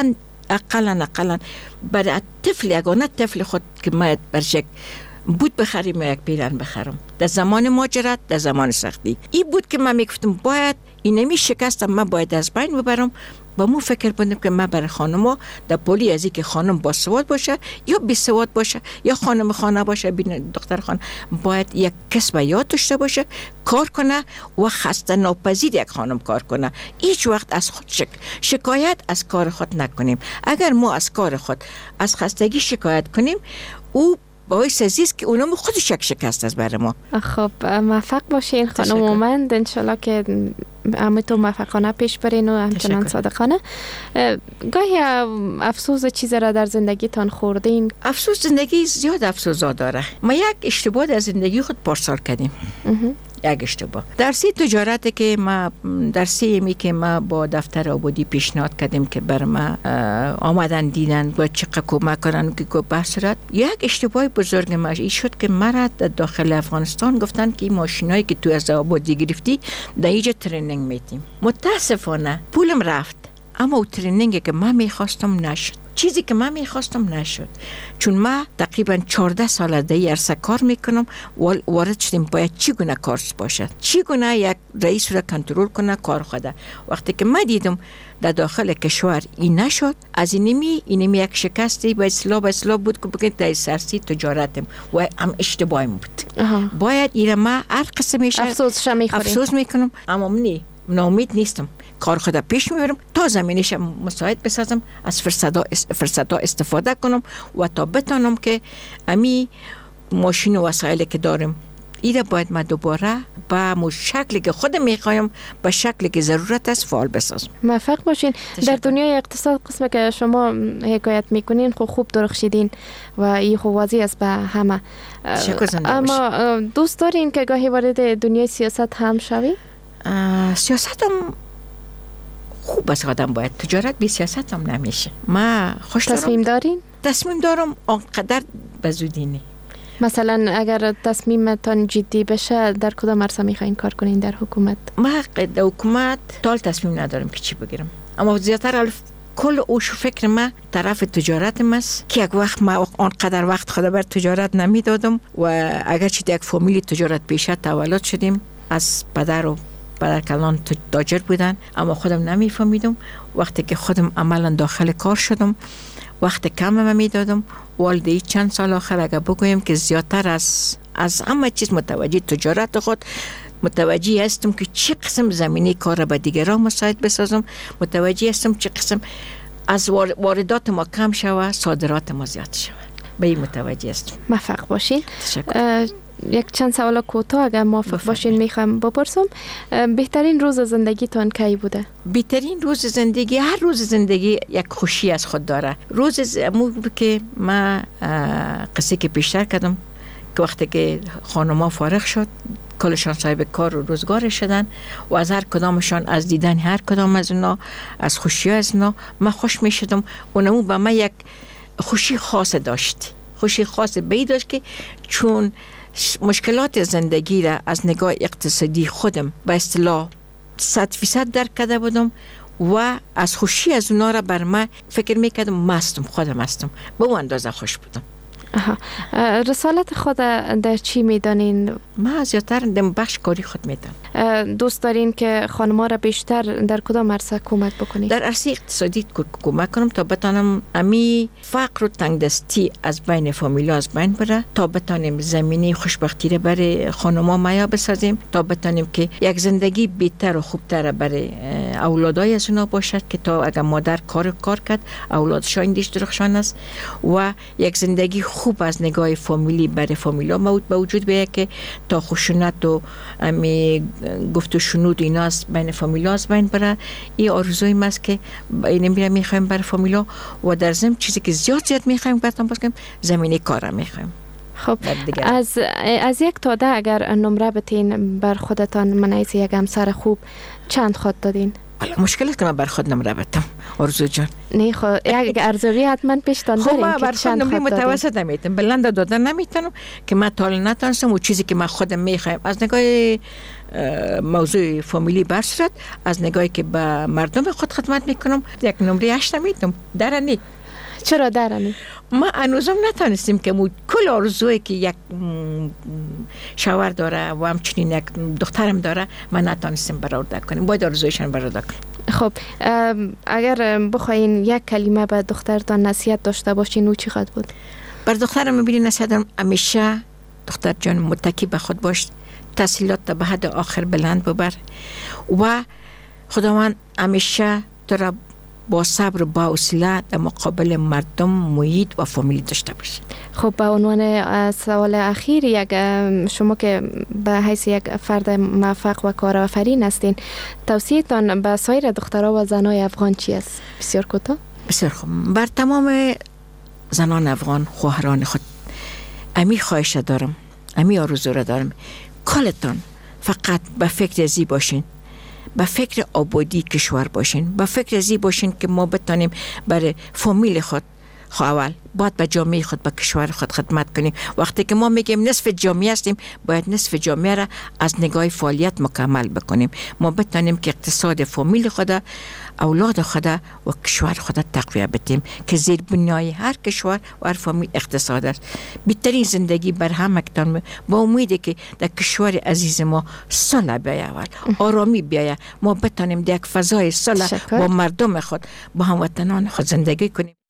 S4: اقلا اقلا برای طفل یگانه طفل خود که ما برش یک بود بخریم یک پیرن بخرم در زمان ماجرت، در زمان سختی. این بود که من میگفتم باید این نمی شکستم، من باید از بین ببرم. با مو فکر بودم که من برای خانم در پولی ازی که خانم با سواد باشه یا بی سواد باشه یا خانم خانه باشه، بین دختر خانه باید یک کسب یاد داشته باشه، کار کنه و خسته ناپذیر یک خانم کار کنه. هیچ وقت از خود شک... شکایت از کار خود نکنیم. اگر ما از کار خود از خستگی شکایت کنیم، او باعث عزیز که اونم خودش یک شکست است برای ما.
S21: خب موفق باشین خانم مومند، انشالله که همینطور موفقانه پیش برین و همچنان صادقانه. گاهی افسوس چیزی را در زندگیتان خوردین؟
S4: افسوس زندگی زیاد افسوسا داره. ما یک اشتباه در زندگی خود پارسال کردیم. یک اشتباه درسی تجارت که ما درسی می که ما با دفتر آبادی پیشنهاد کردیم که بر ما آمدن دیدن و چقدر کمک کنن که گفت بحثرت. یک اشتباه بزرگ ما این شد که مرا داخل افغانستان گفتن که این ماشینایی که تو از آبادی گرفتی در اینجا ترینینگ میتیم. متاسفانه پولم رفت، اما او ترینینگی که من میخواستم نشد. چیزی که من میخواستم نشد، چون من تقریبا چهارده سال در این عرصه کار میکنم. وارد شدیم باید چگونه کار باشد، چگونه یک رئیس را کنترل کنه کار خوده. وقتی که من دیدم در داخل کشور این نشد، از اینمی اینمی یک شکستی به اصلاح به اصلاح بود که بگید در سرسی تجارتم و هم اشتباهی بود. اه. باید ایره ما هر قسمیش
S21: افسوس میخوریم،
S4: افسوس میکنم، اما منی ناامید نیستم. کار خود پیش میبرم تا زمینش مساعد بسازم، از فرصتا فرصتا استفاده کنم و تا بتانم که امی ماشین و وسایلی که دارم ایره باید ما دوباره با شکلی که خود میخوایم، با شکلی که ضرورت است فعال بسازم.
S21: موفق باشین. در دنیای اقتصاد قسمه که شما حکایت میکنین خب خوب درخشیدین و این خب واضح است به همه. اما دوست دارین که گاهی وارد دنیای سیاست هم شوی؟
S4: سیاست هم خوب است، آدم باید تجارت بی سیاست هم نمیشه. ما خوش
S21: تصمیم دارین؟
S4: تصمیم دارم آنقدر بزودی نه.
S21: مثلا اگر تصمیمتان جدی بشه در کدام عرصه میخواین کار کنین در حکومت؟
S4: ما در حکومت تال تصمیم ندارم که چی بگیرم، اما زیادتر کل اوش فکر ما طرف تجارت است که یک وقت ما آنقدر وقت خود بر تجارت نمیدادم و اگر چی یک فامیلی تجارت پیشه تولد شدیم، از پدر و پدر کلان تاجر بودن، اما خودم نمیفهمیدم. وقتی که خودم عملا داخل کار شدم، وقت کم میدادم. والدی چند سال آخر اگر بگویم که زیادتر از از همه چیز متوجه تجارت خود متوجه هستم که چه قسم زمینی کار به دیگران مساعد بسازم. متوجه هستم چه قسم از واردات ما کم شوه، صادرات ما زیاد شوه. به این متوجه هستم.
S21: موفق باشین. تشکر. یک چند سوال کوتاه اگر موافق باشین میخوام بپرسم. بهترین روز زندگیتون کی بوده؟
S4: بهترین روز زندگی، هر روز زندگی یک خوشی از خود داره. روز بود که من قصه که پیشتر کردم که وقتی که خانما فارغ شد، کلشان صاحب کار و روزگار شدن و از هر کدامشان، از دیدن هر کدام از اونا، از خوشی از اونا من خوش می شدم. اونمو به من یک خوشی خاص داشت، خوشی خاص بی داشت که چون مشکلات زندگی را از نگاه اقتصادی خودم به اصطلاح صد فیصد درک کرده بودم و از خوشی از اونا را بر من فکر میکردم مستم، خودم مستم، به اون اندازه خوش بودم.
S21: آها. رسالت خود در چی میدانین؟
S4: من زیادتر در بخش کاری خود میدانم.
S21: دوست دارین که خانم‌ها را بیشتر در کدام عرصه کمک بکنید؟
S4: در عرصه اقتصادی کمک کنم تا بتانم امی فقر و تنگدستی از بین فامیلا از بین بره، تا بتانیم زمینه خوشبختی را برای خانم‌ها مهیا بسازیم، تا بتانیم که یک زندگی بهتر و خوبتر برای اولادای از اونا باشد که تا اگر مادر کار کار کرد اولادش ایندیش درخشان است و یک زندگی خوب از نگاه فامیلی برای فامیلا موجود به وجود بیاید که تا خشونت و امی گفت و شنود اینا از بین فامیلا از بین بره. این آرزوی ماست که این میره میخوایم برای فامیلا و در ضمن چیزی که زیاد زیاد میخوایم براتون بگم زمینه کار میخوایم.
S21: خب از از یک تا ده اگر نمره بتین بر خودتان منعیز یک همسر خوب چند خود دادین؟
S4: مشکل است که من بر خود نمره بدم آرزو جان.
S21: نه خب یک ارزوی حتما پیشتان دارین.
S4: خب من بر خود نمره متوسط نمیتونم، بلند دادن نمیتونم که من تال نتونستم و چیزی که من خودم میخوایم از نگاه موضوع فامیلی برصورت از نگاهی که به مردم خود خدمت میکنم یک نمره هشت میدم. درنی
S21: چرا درنی؟
S4: ما هنوزم نتانستیم که مو کل آرزوی که یک شوهر داره و همچنین یک دخترم داره ما نتانستیم برآورده کنیم. باید آرزویشان برآورده کنیم.
S21: خب اگر بخواین یک کلمه به دخترتان نصیحت داشته باشین او چی خواهد بود؟
S4: بر دخترم میبینی نصیحتم همیشه دختر جان متکی به خود باش، تحصیلات به حد آخر بلند ببر و خداوند همیشه تو را با صبر و با حوصله در مقابل مردم، محیط و فامیل داشته باشه.
S21: خب به عنوان سوال اخیر، یک شما که به حیث یک فرد موفق و کارآفرین هستین، توصیه‌تان به سایر دخترها و زنای افغان چی است؟ بسیار کوتاه.
S4: بسیار خوب. بر تمام زنان افغان خواهران خود امی خواهش دارم، امی آرزو را دارم، کلتان فقط به فکر ازی باشین، به فکر آبادی کشور باشین، به فکر ازی باشین که ما بتانیم برای فامیل خود اول باید به جامعه خود، به کشور خود خدمت کنیم. وقتی که ما میگیم نصف جامعه هستیم، باید نصف جامعه را از نگاه فعالیت مکمل بکنیم. ما بتانیم که اقتصاد فامیل خود، اولاد خود و کشور خود تقویت بدیم که زیر بنیای هر کشور و هر فامیل اقتصاد است. بهترین زندگی بر هم اکتان با امیدی که در کشور عزیز ما صلح بیاید، آرامی بیاید، ما بتانیم در یک فضای صلح با مردم خود، با هموطنان خود زندگی کنیم.